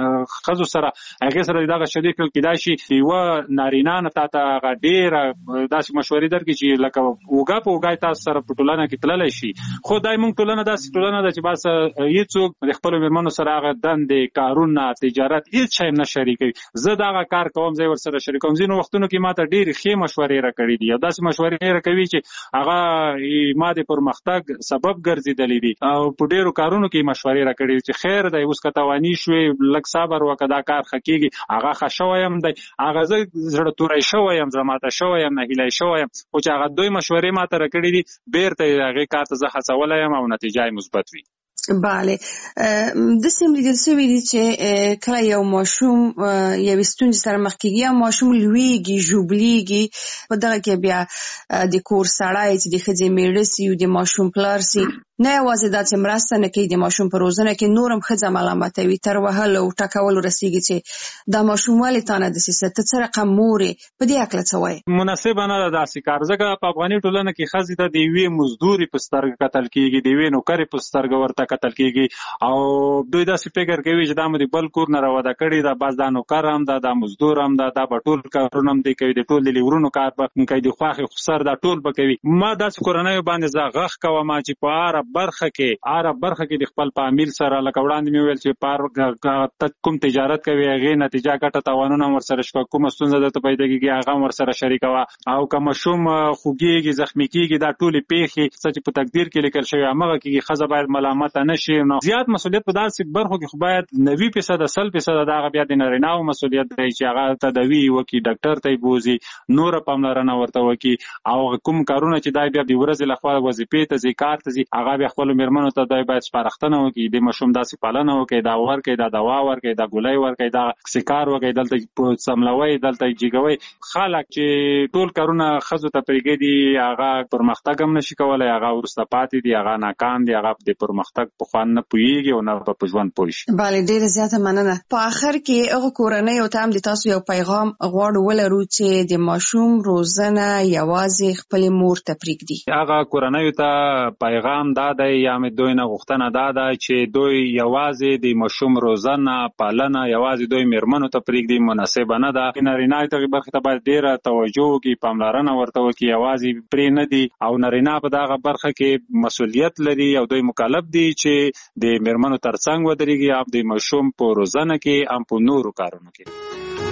ښځو سره هغې سره دغه شریک کړل کیدای شي یوه نارینه نه تا ته هغه ډېره داسې مشورې درکړي چې لکه اوږه په اوږه تاسو سره په ټولنه کې تللی شي. خو دا موږ ټولنه داسې ټولنه ده چې بس هېڅوک د خپلو میرمنو سره هغه دندې کارونه تجارت هېڅ شی نه شریکوي. زه دغه کار کوم زه یې ورسره شریکوم. ځینو وختونو کې ما ته ډېرې ښې مشورې راکړي دي او داسې مشورې راکوي چې هغه ما د پرمختګ سبب ګرځېدلی دي او په ډېرو کارونو کې مشورې راکړي دي چې خیر دی اوس که تواني شوې لږ صبر وکړه دا کار ښه کېږي هغه ښه شوی یم دی هغه زه زړه توری شوی یم زړه ماته شوی یم نهیلی شوی یم خو چې هغه دوی مشورې ما ته راکړي دي بېرته یې هغې کار ته زه هڅولی یم او نتیجه یې مثبت وي. بله داسې هم لیدل شوي دي چې کله یو ماشوم یوې ستونزې سره مخ کېږي یا ماشوم لویږي ژوبلیږي په دغه کې بیا د کور سړی چې د ښځې میړه سي او د ماشوم پلار سي نه یوازې دا چې مرسته نه کوي د ماشوم په روزنه کې نور هم ښځه ملامتوي تر وهلو او ټکولو رسېږي چې دا ماشوم ولې تا نه داسې څه ته څه رقم مور یې په دې هکله څه وایي. مناسبه نه ده داسې کار ځکه په افغاني ټولنه کې ښځې ته د یوې مزدورې په سترګه کتل کېږي د یوې نوکرې په سترګه ورته کتل کېږي او دوی داسې فکر کوي چې دا مو د بل کور نه راوده کړې ده بس دا نوکر هم ده دا مزدور هم ده دا به ټول کارونه هم دی کوي د ټول د لیورونو کار به کوي د خوښې خسر دا ټول به کوي. ما داسې کورنیو باندې زه غږ کوم چې په هره برخه کې د خپل فامیل سره لکه وړاندې مې ویل چې کوم تجارت کوي هغې نتیجه ګټه تاوانونه هم ورسره شته کومه ستونزه درته پیدا کېږي هغه هم ورسره شریکوه او که ماشوم خوږېږي زخمي کېږي دا ټولې پېښې څه چې په تقدیر کې لیکل شوي همغه کېږي ښځه باید ملامته نه شي. نو زیات مسؤلیت په داسې برخو کې خو باید 90% 100% د هغه بیا د نارینه‌و مسؤلیت دی چې هغه تداوي وکړي ډاکټر ته یې بوځي نوره پاملرنه ورته وکړي او کوم کارونه چې دی بیا د ورځې لخوا وظیفې ته ځي کار ته ځي هغه بیا خپلو میرمنو ته دی باید سپارښتنه وکړي د ماشوم داسې پالنه وکړي دا ورکړي دا دوا ورکړي دا ګولۍ ورکړي دا سکار وکړي دلته سملوئ دلته جیګوئ. خلک چې ټول کارونه ښځو ته پرېږدي هغه پرمختګ هم نشي کولی هغه وروسته پاتې دي هغه ناکام دي هغه د پرمختګ په خوند نه پوهېږي او نه په ژوند پوه شي. بله ډېره زیاته مننه. په آخر کې هغو کورنیو ته هم د تاسو یو پیغام غواړو ولرو چې د ماشوم روزنه یوازې خپلې مور ته پرېږدي. هغه کورنیو ته پیغام دا دی یا مې دوی نه غوښتنه دا ده چې دوی یوازې د ماشوم روزنه پالنه یوازې دوی میرمنو ته پرېږدي، مناسبه نه ده. نارینه دغې برخې ته باید ډېره توجه وکړي، پاملرنه ورته وکړي، یوازې پرې نه دي او نارینه په دغه برخه کې مسؤلیت لري او دوی مکلف دي چې د میرمنو ترڅنګ ودرېږي، هم د ماشوم په روزنه کې هم په نورو کارونو کې.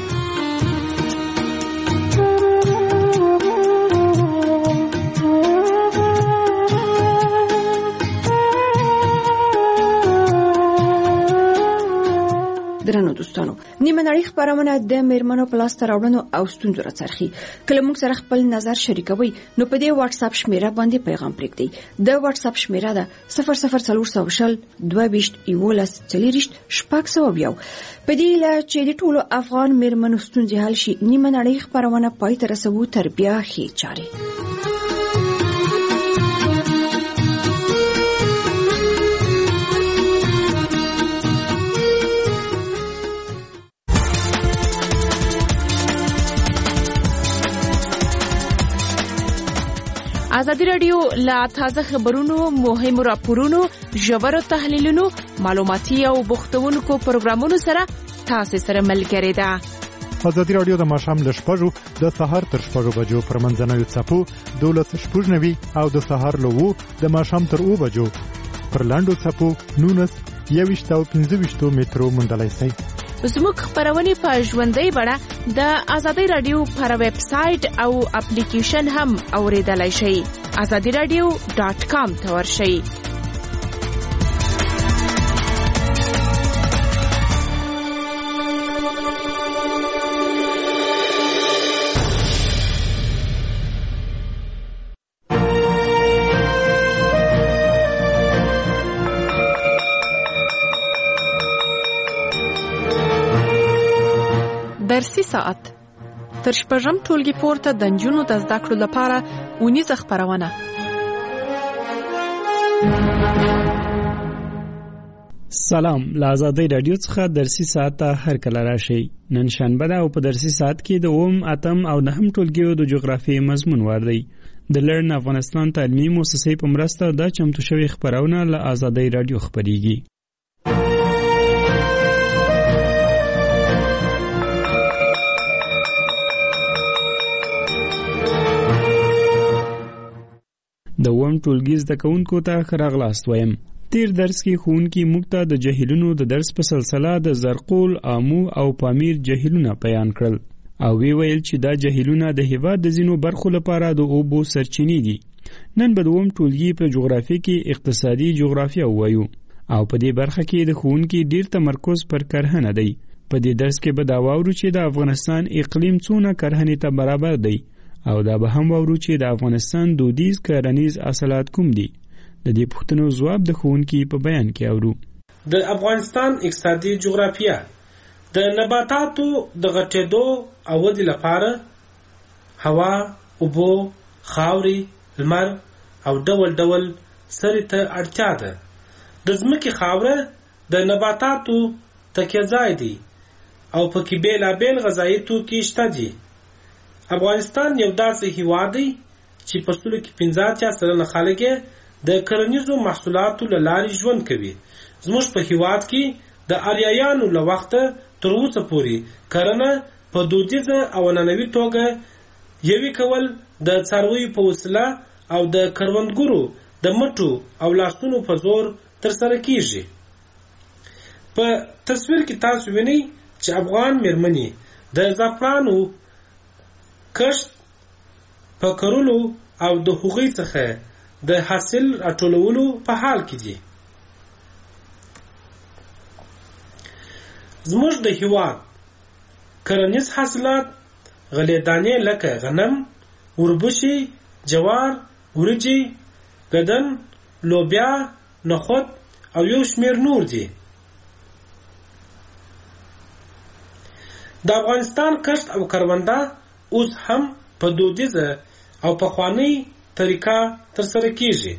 درنو دوستانو، نیمه نړۍ خبرونه د میرمنو په لاس راوړنو او ستونزو راڅرخي. کله موږ سره خپل نظر شریکوي نو په دې واتس اپ شمیره باندې پیغام پرېږدئ. د واتس اپ شمیره ده 00400 22 11 40 600. په دې لا چې د ټولو افغان میرمنو ستونزې حل شي، نیمه نړۍ خبرونه پای ته رسوو تر بیا ښې چارې. ازادي رادیو لا تازه خبرونو، مهمو راپورونو، ژورو تحلیلونو، معلوماتي او بوختونکو پروګرامونو سره تاسو سره ملګری ده. ازادي رادیو د ماښام له 6 د سهار تر 6 بجو پر منځنوي څپو 12:90 او د سهار له 2 د ماښام تر 2 بجو پر لاندو څپو 19 او 15 مترو موندلای شئ. زموږ خبرونه په ژوندۍ بڼه د ازادي رادیو پر ویب سټ او اپلیکیشن هم اوریدلای شئ. azadiradio.com ته ورشئ. درسي ساعت تر شپږم ټولګي پورته د نجونو د زده کړو لپاره اونیزه خبرونه. سلام، له ازادي رادیو څخه درسي ساعت ته هر کله راشي. نن شنبه ده او په درسي ساعت کې د 8 او 9 ټولګیو د جغرافیې مضمون وردی. د لرن افغانستان تعلیمي مؤسسې په مرسته د چمتو شوی خبرونه له ازادي رادیو خبريږي. د وم ټولګي زده کوونکو ته ښه راغلاست وایم. تیر درس کې ښوونکي موږ ته د جهیلونو د درس په سلسله د زرقول، آمو او پامیر جهیلونه بیان کړل او وی ویل چې دا جهیلونه د هیواد د ځینو برخو لپاره د اوبو سرچینې دي. نن به د وم ټولګي په جغرافیه کې اقتصادي جغرافیه وایو او په دې برخه کې د ښوونکي ډیر تمرکز پر کرهنه دی. په دې درس کې به دا واورو چې د افغانستان اقلیم څونه کرهنې ته برابر دی او دا به هم واورو چې د افغانستان دودیز کرنیز اصالات کوم دي. د دې پوښتنو ځواب د ښوونکي په بیان کې اورو. د افغانستان اقتصادي جغرافیه د نباتاتو د غټېدو او ودې لپاره هوا، اوبو، خاوري، لمر او ډول ډول سرې ته اړتیا ده. د ځمکې خاوره د نباتاتو تکیه ځای دی او پکې بیلابیل غذایي توکي شته دي. افغانستان یو داسې هیواد دی چې په سلو کې 50% خلک د کرنیزو محصولاتو له لارې ژوند کوي. زموږ په هیواد کې د آریایانو له وخته تر اوسه پورې کرنه په دودیزه او نننوي توګه یوې کول د څارویو په وسیله او د کروندګرو د مټو او لاسونو په زور ترسره کیږي. په تصویر کې تاسو وینئ چې افغان میرمنې د زعفرانو کښت په کرلو او د هغوی څخه د حاصل راټولولو په حال کې دي. زموږ د هیواد کرنیز حاصلات غلې دانې لکه غنم، وربشي، جوار، وريجي، ګدن، لوبیا، نخود او یو شمیر نور دي. د افغانستان کښت او کرونده اوس هم په دودیزه او پخوانی طریقه ترسره کیږي.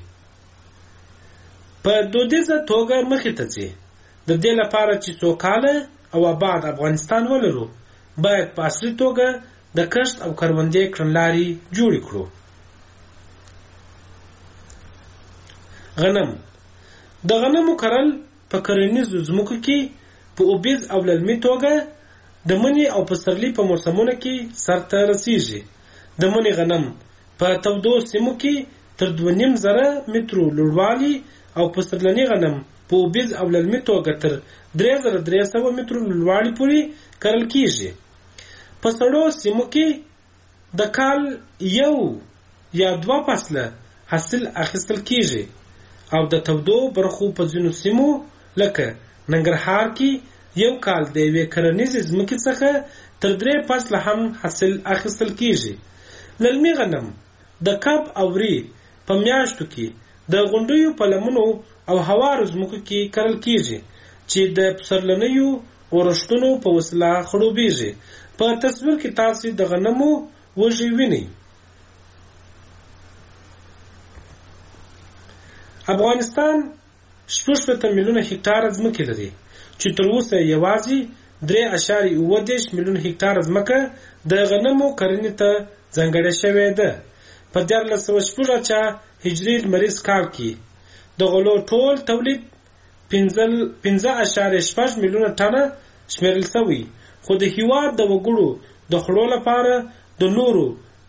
په دودیزه توګه مخې ته ځي. د دې لپاره چې سوکاله او آباد افغانستان ولرو باید په اصلي توګه د کښت او کروندې کړنلارې جوړې کړو. غنم. د غنمو کرل په کرنیزو ځمکو کې په اوبیز او للمي توګه د مني او پسرلي په موسمونو کې سرته رسیږي. د مني غنم په تودو سیمو کې تر 2.5 مترو لوړوالي او پسرلني غنم په اوبیز او للمي توګه تر 3300 مترو لوړوالي پورې کرل کیږي. په سړو سیمو کې د کال یو یا 2 فصله حاصل اخیستل کیږي او د تودو برخو په ځینو سیمو لکه ننګرهار کې یو کال د یوې کرنیزې ځمکې څخه تر 3 فصله هم حاصل اخیستل کیږي. للمي غنم د کب او ری په میاشتو کې د غونډیو په لمنو او هوارو ځمکو کې کرل کیږي چې د پسرلنیو اورښتونو په وسیله خړوبېږي. په تصویر کې تاسو د غنمو وږي وینئ. افغانستان 60 میلیونه هکتار ځمکه لري چې تر اوسه یوازې 3.9 میلیونه هکتار ځمکه د غنمو کرنې ته ځانګړې شوې ده. په 1414 هجري لمریز کال کې د غلو ټول تولید 15.6 میلیونه ټنه شمیرل شوی، خو د هیواد د وګړو د خړو لپاره د نورو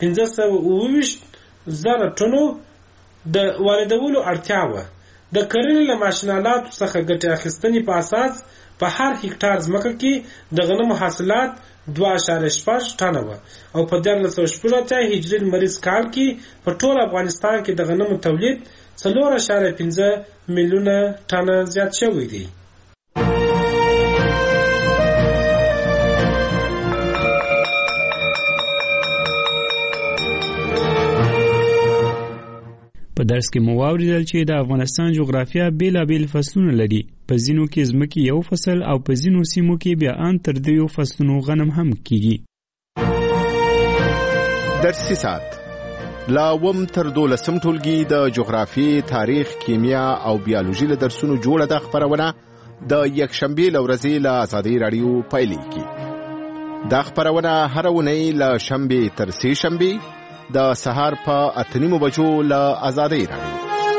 15,000 ټنو د واردولو اړتیا وه. د کرنې له ماشینالاتو څخه ګټې اخیستنې په اساس په هر هکتار ځمکه کې د غنمو حاصلات 2.6 ټنه وه او په 1414 هجري لمریز کال کې په ټول افغانستان کې د غنمو تولید 4.5 میلیونه ټنه زیات شوی دی. په درس کې مو واوریدل چې د افغانستان جغرافیه بیلابیل فصلونه لري. په ځینو کې ځمکې یو فصل او په ځینو سیمو کې بیا ان تر 3 فصلونو غنم هم کیږي. درسي ساعت لا وم تر 12 ټولګي د جغرافي، تاریخ، کیمیا او بیولوژي له درسونو جوړه د خبرونه د یکشنبه لورځي له آزادۍ رادیو پایلیږي. د خبرونه هر ونې له شنبه تر سه شنبه د سهار په 8:30 بجو له آزادۍ رادیو.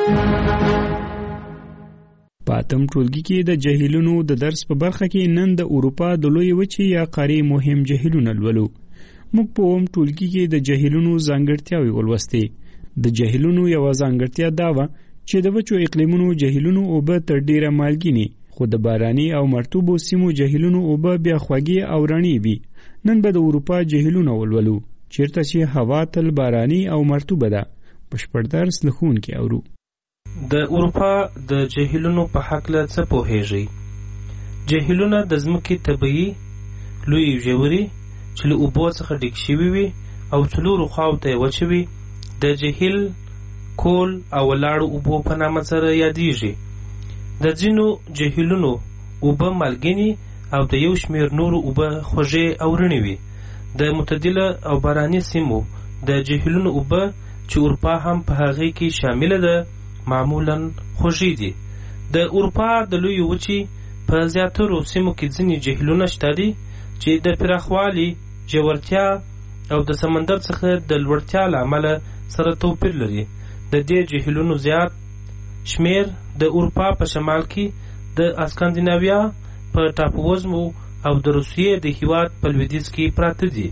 پاتم ټولګي کې د جهیلونو د درس په برخه کې نن د اروپا د لوی وچې یا قاره مهم جهیلونه لولو. موږ په اوم ټولګي کې د جهیلونو ځانګړتیاوې ولوستې. د جهیلونو یو ځانګړتیا دا و چې د وچو اقلیمونو جهیلونو اوبه تر ډیره مالګینې، خو د باراني او مرطوبو سیمو جهیلونو اوبه بیا خوږې او رڼې وي. نن به د اروپا جهیلونه ولولو چیرته چې هوا تل باراني او مرطوبه ده. بشپړ درس له ښوونکي اورو. د اروپا د جهیلونو په هکله څه پوهیږئ؟ جهیلونه د ځمکې طبیعي لوی ژورې چې له اوبو څخه ډک شوي وي او څلورو خواو ته یې وچې وي د جهیل کول او ولاړو اوبو په نامه سره یادیږي. د ځینو جهیلونو اوبه مالګینې او د یو شمېر نورو اوبه خوږې او رڼې وي. د معتدله او باراني سیمو د جهیلونو اوبه چې اروپا هم په هغې کې شامله ده معمولاً خوږې دي. د اروپا د لویې وچې په زیاترو سیمو کې ځینې جهیلونه شته دي چې د پراخوالي، ژورتیا او د سمندر څخه د لوړتیا له امله سره توپیر لري. د دې جهیلونو زیات شمیر د اروپا په شمال کې د اسکاندیناویا په ټاپووزمو او د روسیې د هیواد په لویدیځ کې پراته دي.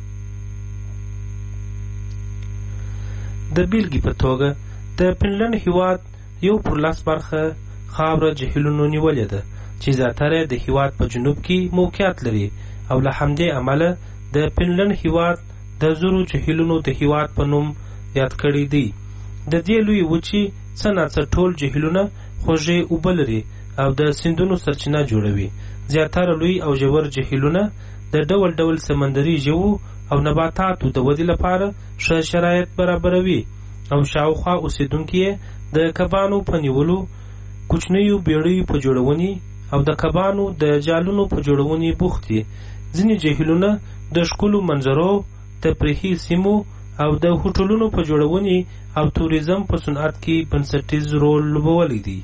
د بیلګې په توګه د فنلنډ هیواد 1/10 برخه خاوره جهیلونو نیولې ده چې زیاتره د هیواد په جنوب کې موقعیت لري او له همدې امله د فنلنډ هیواد د زرو جهیلونو د هیواد په نوم یاد کړی دی. د دې لوی وچې څه ناڅه ټول جهیلونه خوږې اوبه لري او د سیندونو سرچینه جوړوي. زیاتره لوی او ژور جهیلونه د ډول ډول سمندري ژوو او نباتاتو د ودې لپاره ښه شرایط برابروي او شاوخوا اوسیدونکي د کبانو په نیولو، کوچنیو بیړیو په جوړونې او د کبانو د جالونو په جوړونې بوخت دي. ځینې جهیلونه د ښکلو منظرو، تفریحي سیمو او د هوټلونو په جوړونې او توریزم په صنعت کې بنسټیز رول لوبولی دی.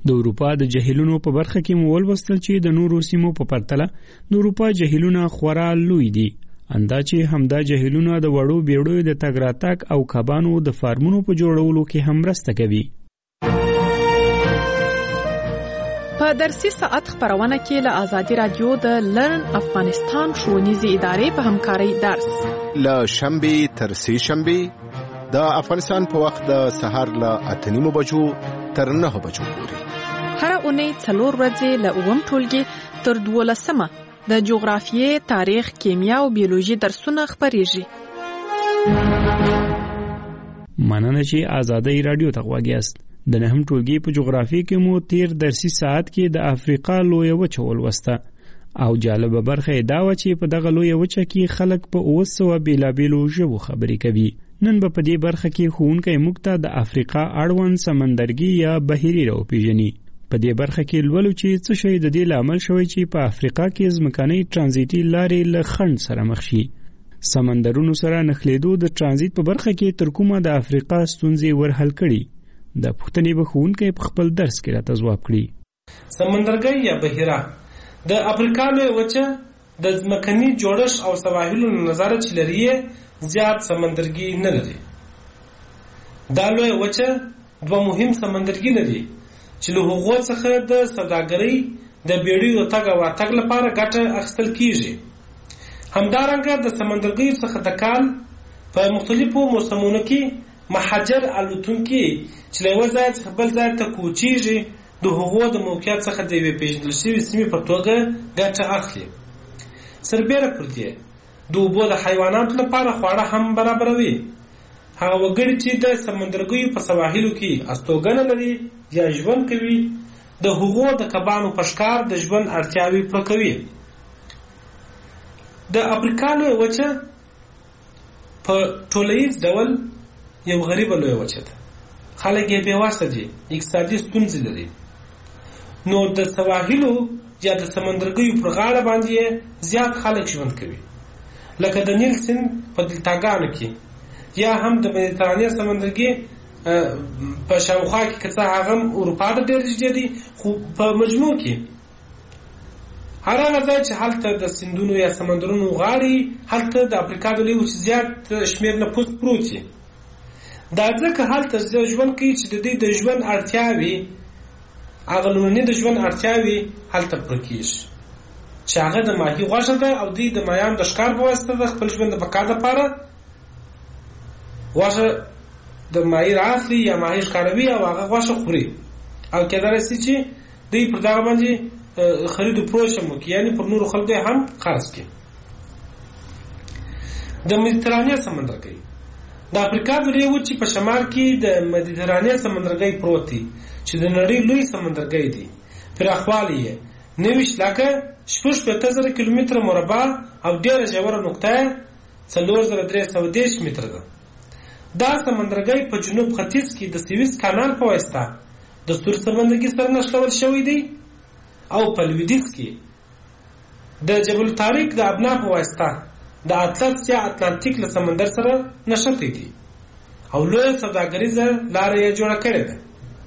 د اروپا د جهیلونو په برخه کې مو ولوستل چې د نورو سیمو په پرتله د اروپا جهیلونه خورا لوی دي، اندازې همدا جهیلونه د وړو بیړیو د تګ راتګ او کبانو د فارمونو په جوړولو کې هم مرسته کوي. په درسي ساعت خبرونه کې له آزادي رادیو د لرن افغانستان ښوونیزې ادارې په همکارۍ درس له شنبې تر سې شنبې د افغانستان په وخت د سهار له 8:30 بجو تر 9 بجو پورې. هر اونۍ 4 ورځې له 9 ټولګي تر 12 د جغرافیې، تاریخ، کیمیا او بیولوژي درسونه خبرېږي. مننه چې آزادي رادیو ته غوږ یاست. د 9 ټولګي په جغرافیې کې مو تیر درسي ساعت کې د افریقا لویه وچه ولوسته او جالبه برخه دا و چې په دغه لویه وچه کې خلک په 900 بیلابیلو ژبو خبرې کوي. نن به په دې برخه کې ښوونکی موږ ته د افریقا اړوند سمندرګي یا بحیري راوپېژني. په دې برخه کې لولو چې څه شی د دې لامل شوی چې په افریقا کې ځمکنۍ ترانزیتي لارې له خنډ سره مخ شي. سمندرونو سره نښلېدو د ترانزیت په برخه کې تر کومه د افریقا ستونزې ورحل کړي. د پوښتنې به ښوونکی په خپل درس کې راته ځواب کړي. سمندرګي یا بحیره د افریقا لویه وچه د ځمکني جوړښت او سواحلو نظر چې لري زیات سمندرګي نه لري. دا لویه وچه دوه مهم سمندرګي لري چې له هغو څخه د سوداګرۍ د بیړیو تګ او راتګ لپاره ګټه اخیستل کیږي. همدارنګه د سمندرګیو څخه د کال په مختلفو موسمونو کې مهاجر الوتونکي چې له یوه ځای څخه بل ځای ته کوچیږي د هغو د موقعیت څخه د یوې پیژندل شوې سیمې په توګه ګټه اخلي. سربیره پر دې د اوبو د حیواناتو لپاره خواړه هم برابروي. هغه وګړي چې د سمندرګیو په سواحلو کې استوګنه لري یا ژوند کوي د هغو د کبانو په ښکار د ژوند اړتیاوې پوره کوي. د افریقا لویه وچه په ټولیز ډول یو غریبه لویه وچه ده. خلک یې بېوسه دي، اقتصادي ستونزې لري. نو د سواحلو یا د سمندرګیو پر غاړه باندې زیات خلک ژوند کوي، لکه د نیل سیند په دلتاګانو کې یا هم د مدیترانې سمندرګي په شاوخوا کې، که څه هغه اروپا ته ډېر نږدې دي، خو په مجموع کې هر هغه ځای چې هلته د سیندونو یا سمندرونو غاړې هلته د افریقا د لویې وچې زیات شمېر نفوس پروت وي. دا ځکه هلته ژوند کوي چې د دوی د ژوند اړتیاوې، هغه لومړنۍ د ژوند اړتیاوې هلته پوره کېږي چې هغه د ماهي غوښه ده او دوی د ماهیانو د ښکار په واسطه د خپل ژوند د بقا دپاره غوښه د ماهي رااخلي یا ماهي ښکاروي او هغه غوښه خوري او کېدای شي چې دوی پر دغه باندې خرید و فروش هم وکړي، یعنې پر نورو خلکو هم قرض کړي. د مدیترانې سمندرګي د افریقا د لویې وچې په شمال کې د مدیترانې سمندرګي پروت دی چې د نړۍ لوی سمندرګي دی. پراخوالی یې 90,650,000 کیلومتره مربع او ډېره ژوره نقطه 4310 متره ده. دا سمندرګي په جنوب ختیځ کې د سویس کانال په واسطه د سور سمندرګي سره نښلول شوی دی او په لویدیځ کې د جبل طارق د ابنا په واسطه د اطلس یا اتلانتیک له سمندر سره نښتي دي او لویه سوداګریزه لاره یې جوړه کړې ده.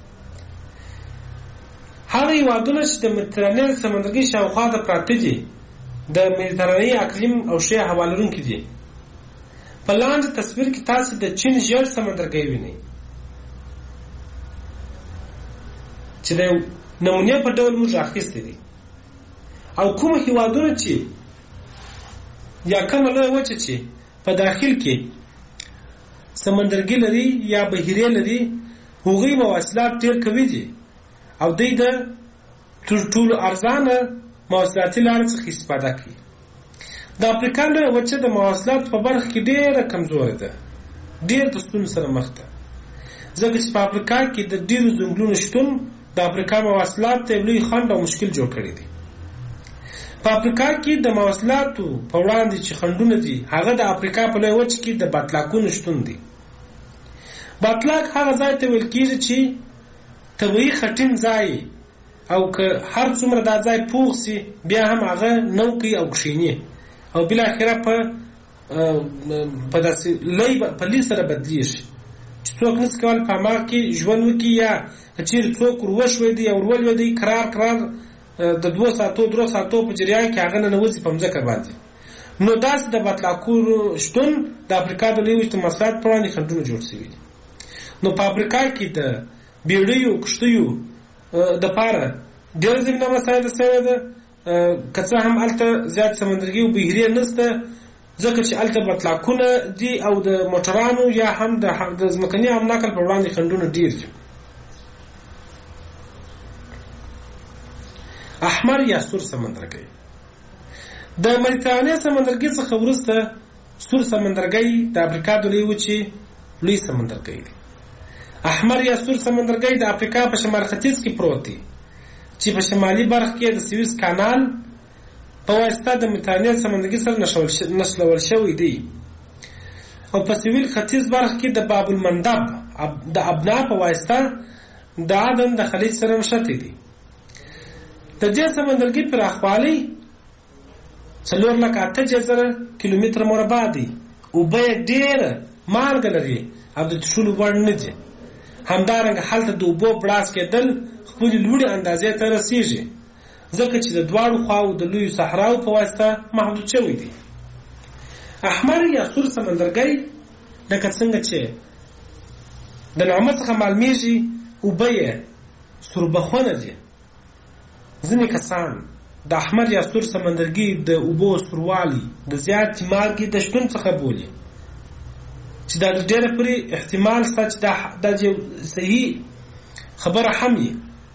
هغه هېوادونه چې د مدیترانې سمندرګي شاوخوا ته پراته دي د مدیترانې اقلیم او ښې هوا لرونکي دي. په لاندې تصویر کې تاسو د چین ژیړ سمندرګي وینئ چې د نمونې په ډول موږ راخیستې دي. او کوم هېوادونه چې یا کومه لویه وچه چې په داخل کې سمندرګي لري یا بحیرې لري، هغوی مواصلات ډېر قوي دي او دوی د تر ټولو ارزانه مواصلاتي لارې څخه استفاده کوي. د افریقا لویه وچه د مواصلاتو په برخه کې ډېره کمزورې ده، ډېر د ستونزو سره مخ ده، ځکه چې په افریقا کې د ډېرو ځنګلونو شتون د افریقا مواصلات ته لوی خنډ او مشکل جوړ کړی دی. په افریقا کې د مواصلاتو په وړاندې چې خنډونه دي، هغه د افریقا په لویه وچه کې د باطلاقونو شتون دی. باطلاق هغه ځای ته ویل کېږي چې طبیعي خټین ځای او که هر څومره دا ځای پوخ سي بیا هم هغه نو کوي او کښیني او بالاخره په داسې لوی په لوی سره بدلیږي چې څوک نس کول په ما کې ژوند وکي یا چیرې څوک وروښوي دی او ورول دی قرار د 2 ساعتو 3 ساعتو په جریان کې هغه نه وځي په مځکه باندې. نو داس د بطلاکور شتون د افریقا د لوی اجتماعات پر وړاندې خنډونه جوړ شوي دي. نو په افریقا کې د بیړیو کشتیو د پاره ډېر زمینه مسایل سره ده، که څه هم الته زیات سمندرګي او بحري نشته ځکه چې الته بطلاکونه دي او د موټرانو یا هم د ځمکني هم نقل پر وړاندې خنډونه ډېر دي. احمر یا سور سمندرګي د مدیترانې سمندرګي څخه وروسته سور سمندرګي د افریقا د لوی وچې لوی سمندرګي دی. احمر یا سور سمندرګي د افریقا په شمال ختیځ کې پروت دی چې په شمالي برخه کې د سویس کانال په واسطه د مدیترانې سمندرګي سره نښلول شوی دی او په سویل ختیځ برخه کې د باب المندب د ابنا په واسطه د عدن د خلیج سره نښتي دي. د دې سمندرګي پراخوالی 408,000 کیلومتر مربع دی او به ډېر مالګه لري او د څښلو وړ نه دي. همدارنګه هلته د اوبو بړاس کېدل خپلې لوړې اندازې ته رسیږي ځکه چې د دواړو خواو د لویو صحراو په واسطه محدود شوی دی. احمر یا سور سمندرګي لکه څنګه چې د نامه څخه معلومیږي اوبه یې سوربخونه دي. ځینې کسان د احمر یا سور سمندرګي د اوبو سوروالی د زیاتې مالګې د شتون څخه بولي چې دا ډېره پورې احتمال شته چې دا صحیح خبره هم وي.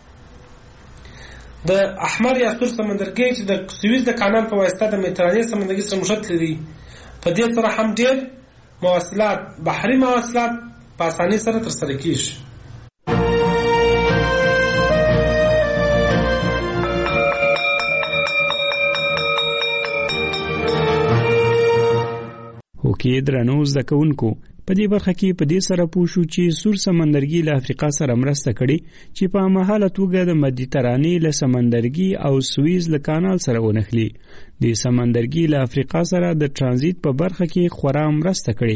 د احمر یا سور سمندرګي چې د سویس د کانال په واسطه د مدیترانې سمندرګي سره نښتي دي په دې سره هم ډېر مواصلات بحري مواصلات په اسانۍ سره ترسره کیږي. کې درنو زده کوونکو په دې برخه کې په دې سره پوه شو چې سور سمندرګي له افریقا سره مرسته کړې چې په مهاله توګه د مدیترانې له سمندرګي او سویز له کانال سره ونښلي. د سمندرګي له افریقا سره د ترانزیت په برخه کې خورا مرسته کړې.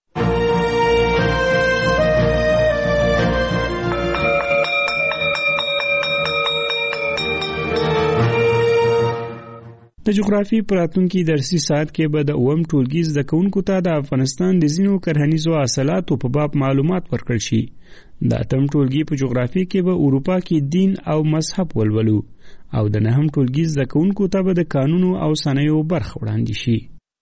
د جغرافي پراتونکو درسي ساعت کې به د اوم ټولګي زده کوونکو ته د افغانستان د ځینو کرهنیزو حاصلاتو په باب معلومات ورکړل شي. د اتم ټولګي په جغرافي کې به اروپا کې دین او مذهب ولولو او د نهم ټولګي زده کوونکو ته به د قانونو او صنایعو برخه وړاندې شي.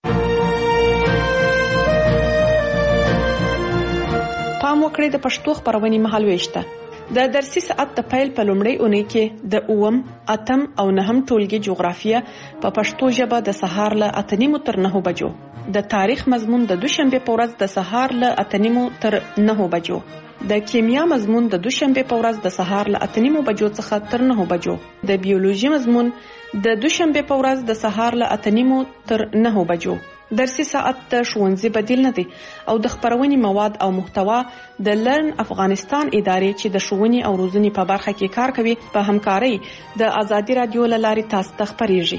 پام وکړئ د پښتو خبرونې مهالويشته د درسي ساعت د پیل په لومړۍ اونۍ کې د اوم، اتم او نهم ټولګي جغرافیه په پښتو ژبه د سهار له 8:30 تر 9 بجو، د تاریخ مضمون د دوشنبه په ورځ د سهار له 8:30 تر 9 بجو، د کیمیا مضمون د دوشنبه په ورځ د سهار له 8:30 بجو څخه تر 9 بجو، د بیولوژي مضمون د دوشنبه په ورځ د سهار له 8:30 تر 9 بجو. درسي ساعت د ښوونځي بدیل نه دی او د خبرونې مواد او محتوا د لرن افغانستان ادارې چې د ښوونې او روزنې په برخه کې کار کوي په همکارۍ د آزادي رادیو له لارې تاسو ته خبرېږي.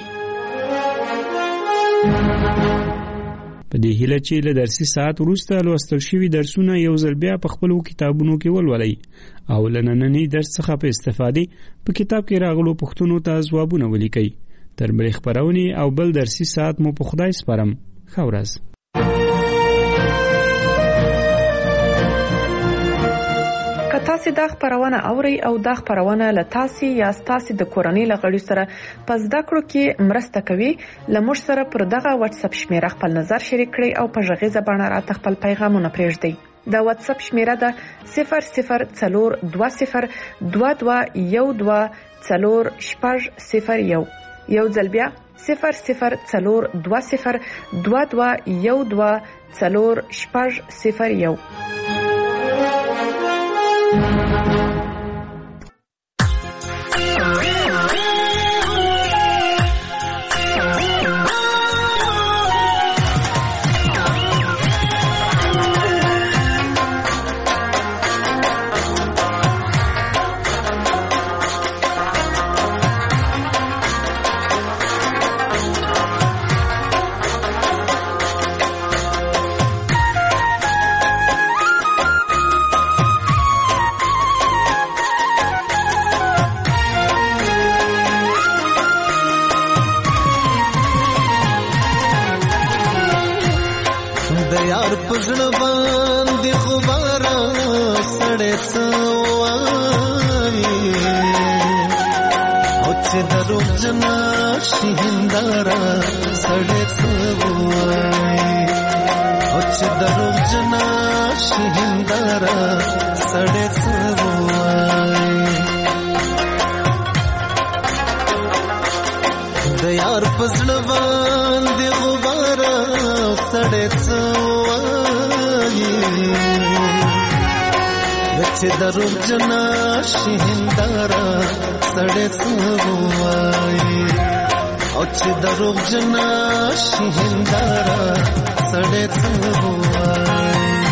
په دې هیله چې له درسي ساعت وروسته لوستل شوي درسونه یو ځل بیا په خپلو کتابونو کې ولولئ او له ننني درس څخه په استفادې په کتاب کې راغلو پوښتنو ته ځوابونه ولیکئ. تر بلې خبرونې او بل درسي ساعت مو په خدای سپارم. ښه ورځ. که تاسو دا خبرونه اورئ او دا خبرونه له تاسو یا تاسو د کورنۍ لغړي سره په زده کړو کې مرسته کوي، لمر سره پر دغه واتس اپ شمیره خپل نظر شریک کړئ او په ژغیزه باندې راته خپل پیغامونه پرېږدئ. د واتس اپ شمیره ده 004212124001. یو ځل بیا 004212124001. یار پزړه باندې غبارا سړې څوای او چې درو جنا شهندارا سړې څوای او چې درو جنا شهندارا سړې څوای د یار پزړه باندې غبارا سړې څوای چې درو جنا شهندارا سړې څوای او چې درو جنا شهندارا سړې څوای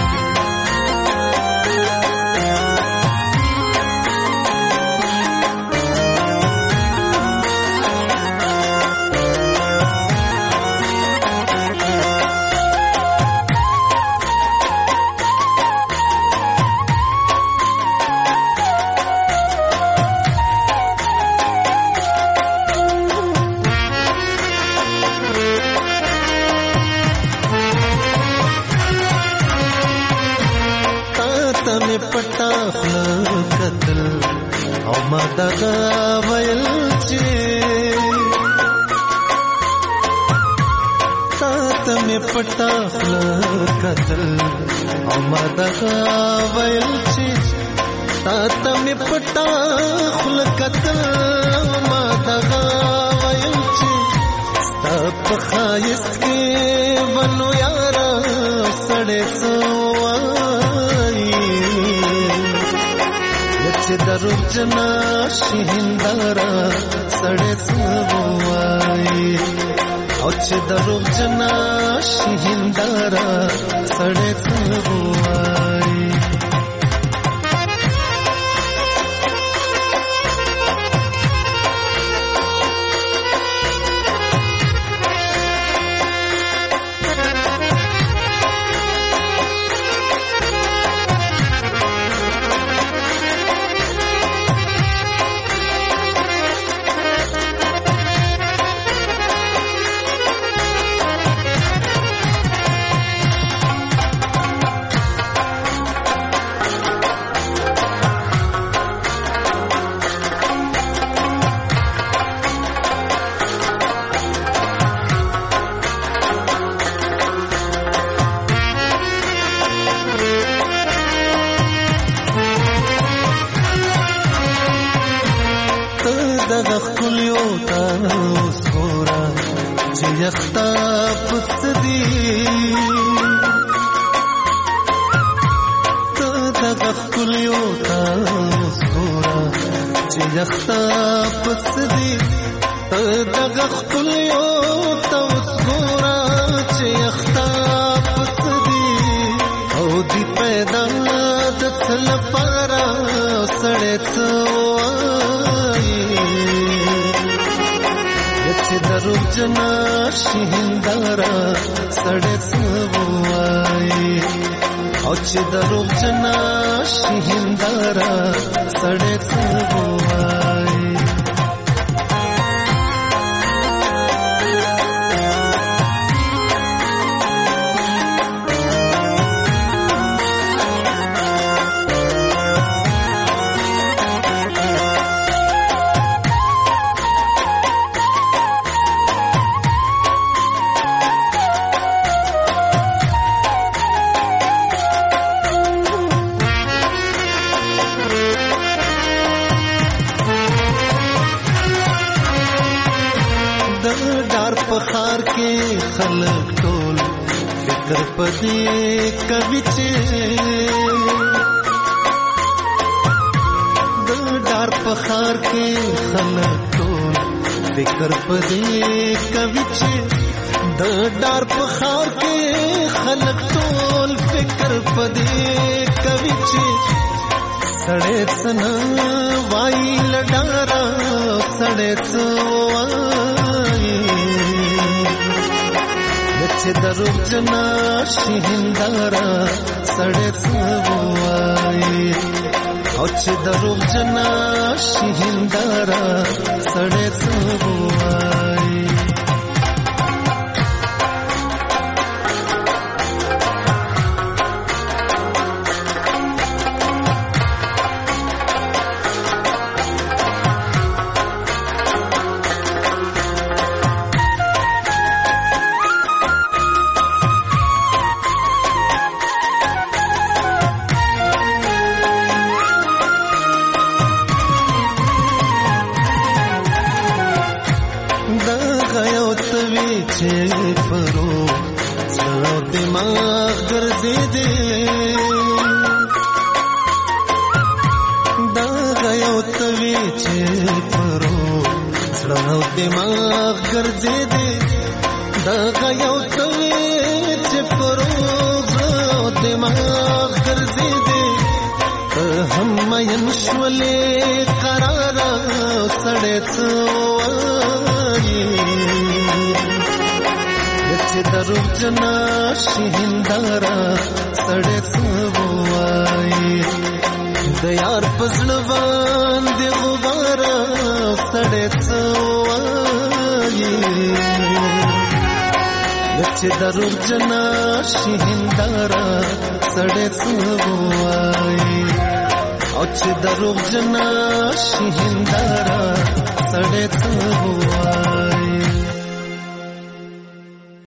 پټا خپل قتل او ما دغه ویل چې تا مې پټا خپل قتل او ما دغه ویل چې تا مې پټا خپل قتل او ما دغه ویل چې ستا په خایست کې ونو یارا سړې درو جنا شهندارا سړې څوای او چې درو جنا شهندارا سړې څوای دغه خلیو تاسو را چې یختا پسدي دغه خلیو تاسو را چې یختا پسدي دغه خلیو تاسو را چې یختا پسدي او دی پیدا د تل پارا سړې درو جنا شهندارا سړې څوای او چې درو جنا شهندارا سړې څوای پخار کې خلک ټول فکر پدې کوي چې د ډار پخار کې خلک ټول فکر پدې کوي چې د ډار پخار کې خلک ټول فکر پدې کوي چې سړې څنا وای لډارا سړې څوای چې درو جنا شهندارا سړې څوای او چې درو جنا شهندارا سړې څوای چې پرو زړه دماغ ګرځې دې دا غيو توي چې پرو زړه دماغ ګرځې دې دا غيو توي چې پرو زړه دماغ ګرځې دې هم مین شولې قرار سړې څوایي چې درو جنا شهندارا سړې څوایي د یار پزړوان دی غبار سړې څوایي چې درو جنا شهندارا سړې څوایي او چې دروغ جنا شهندارا سړې څوایي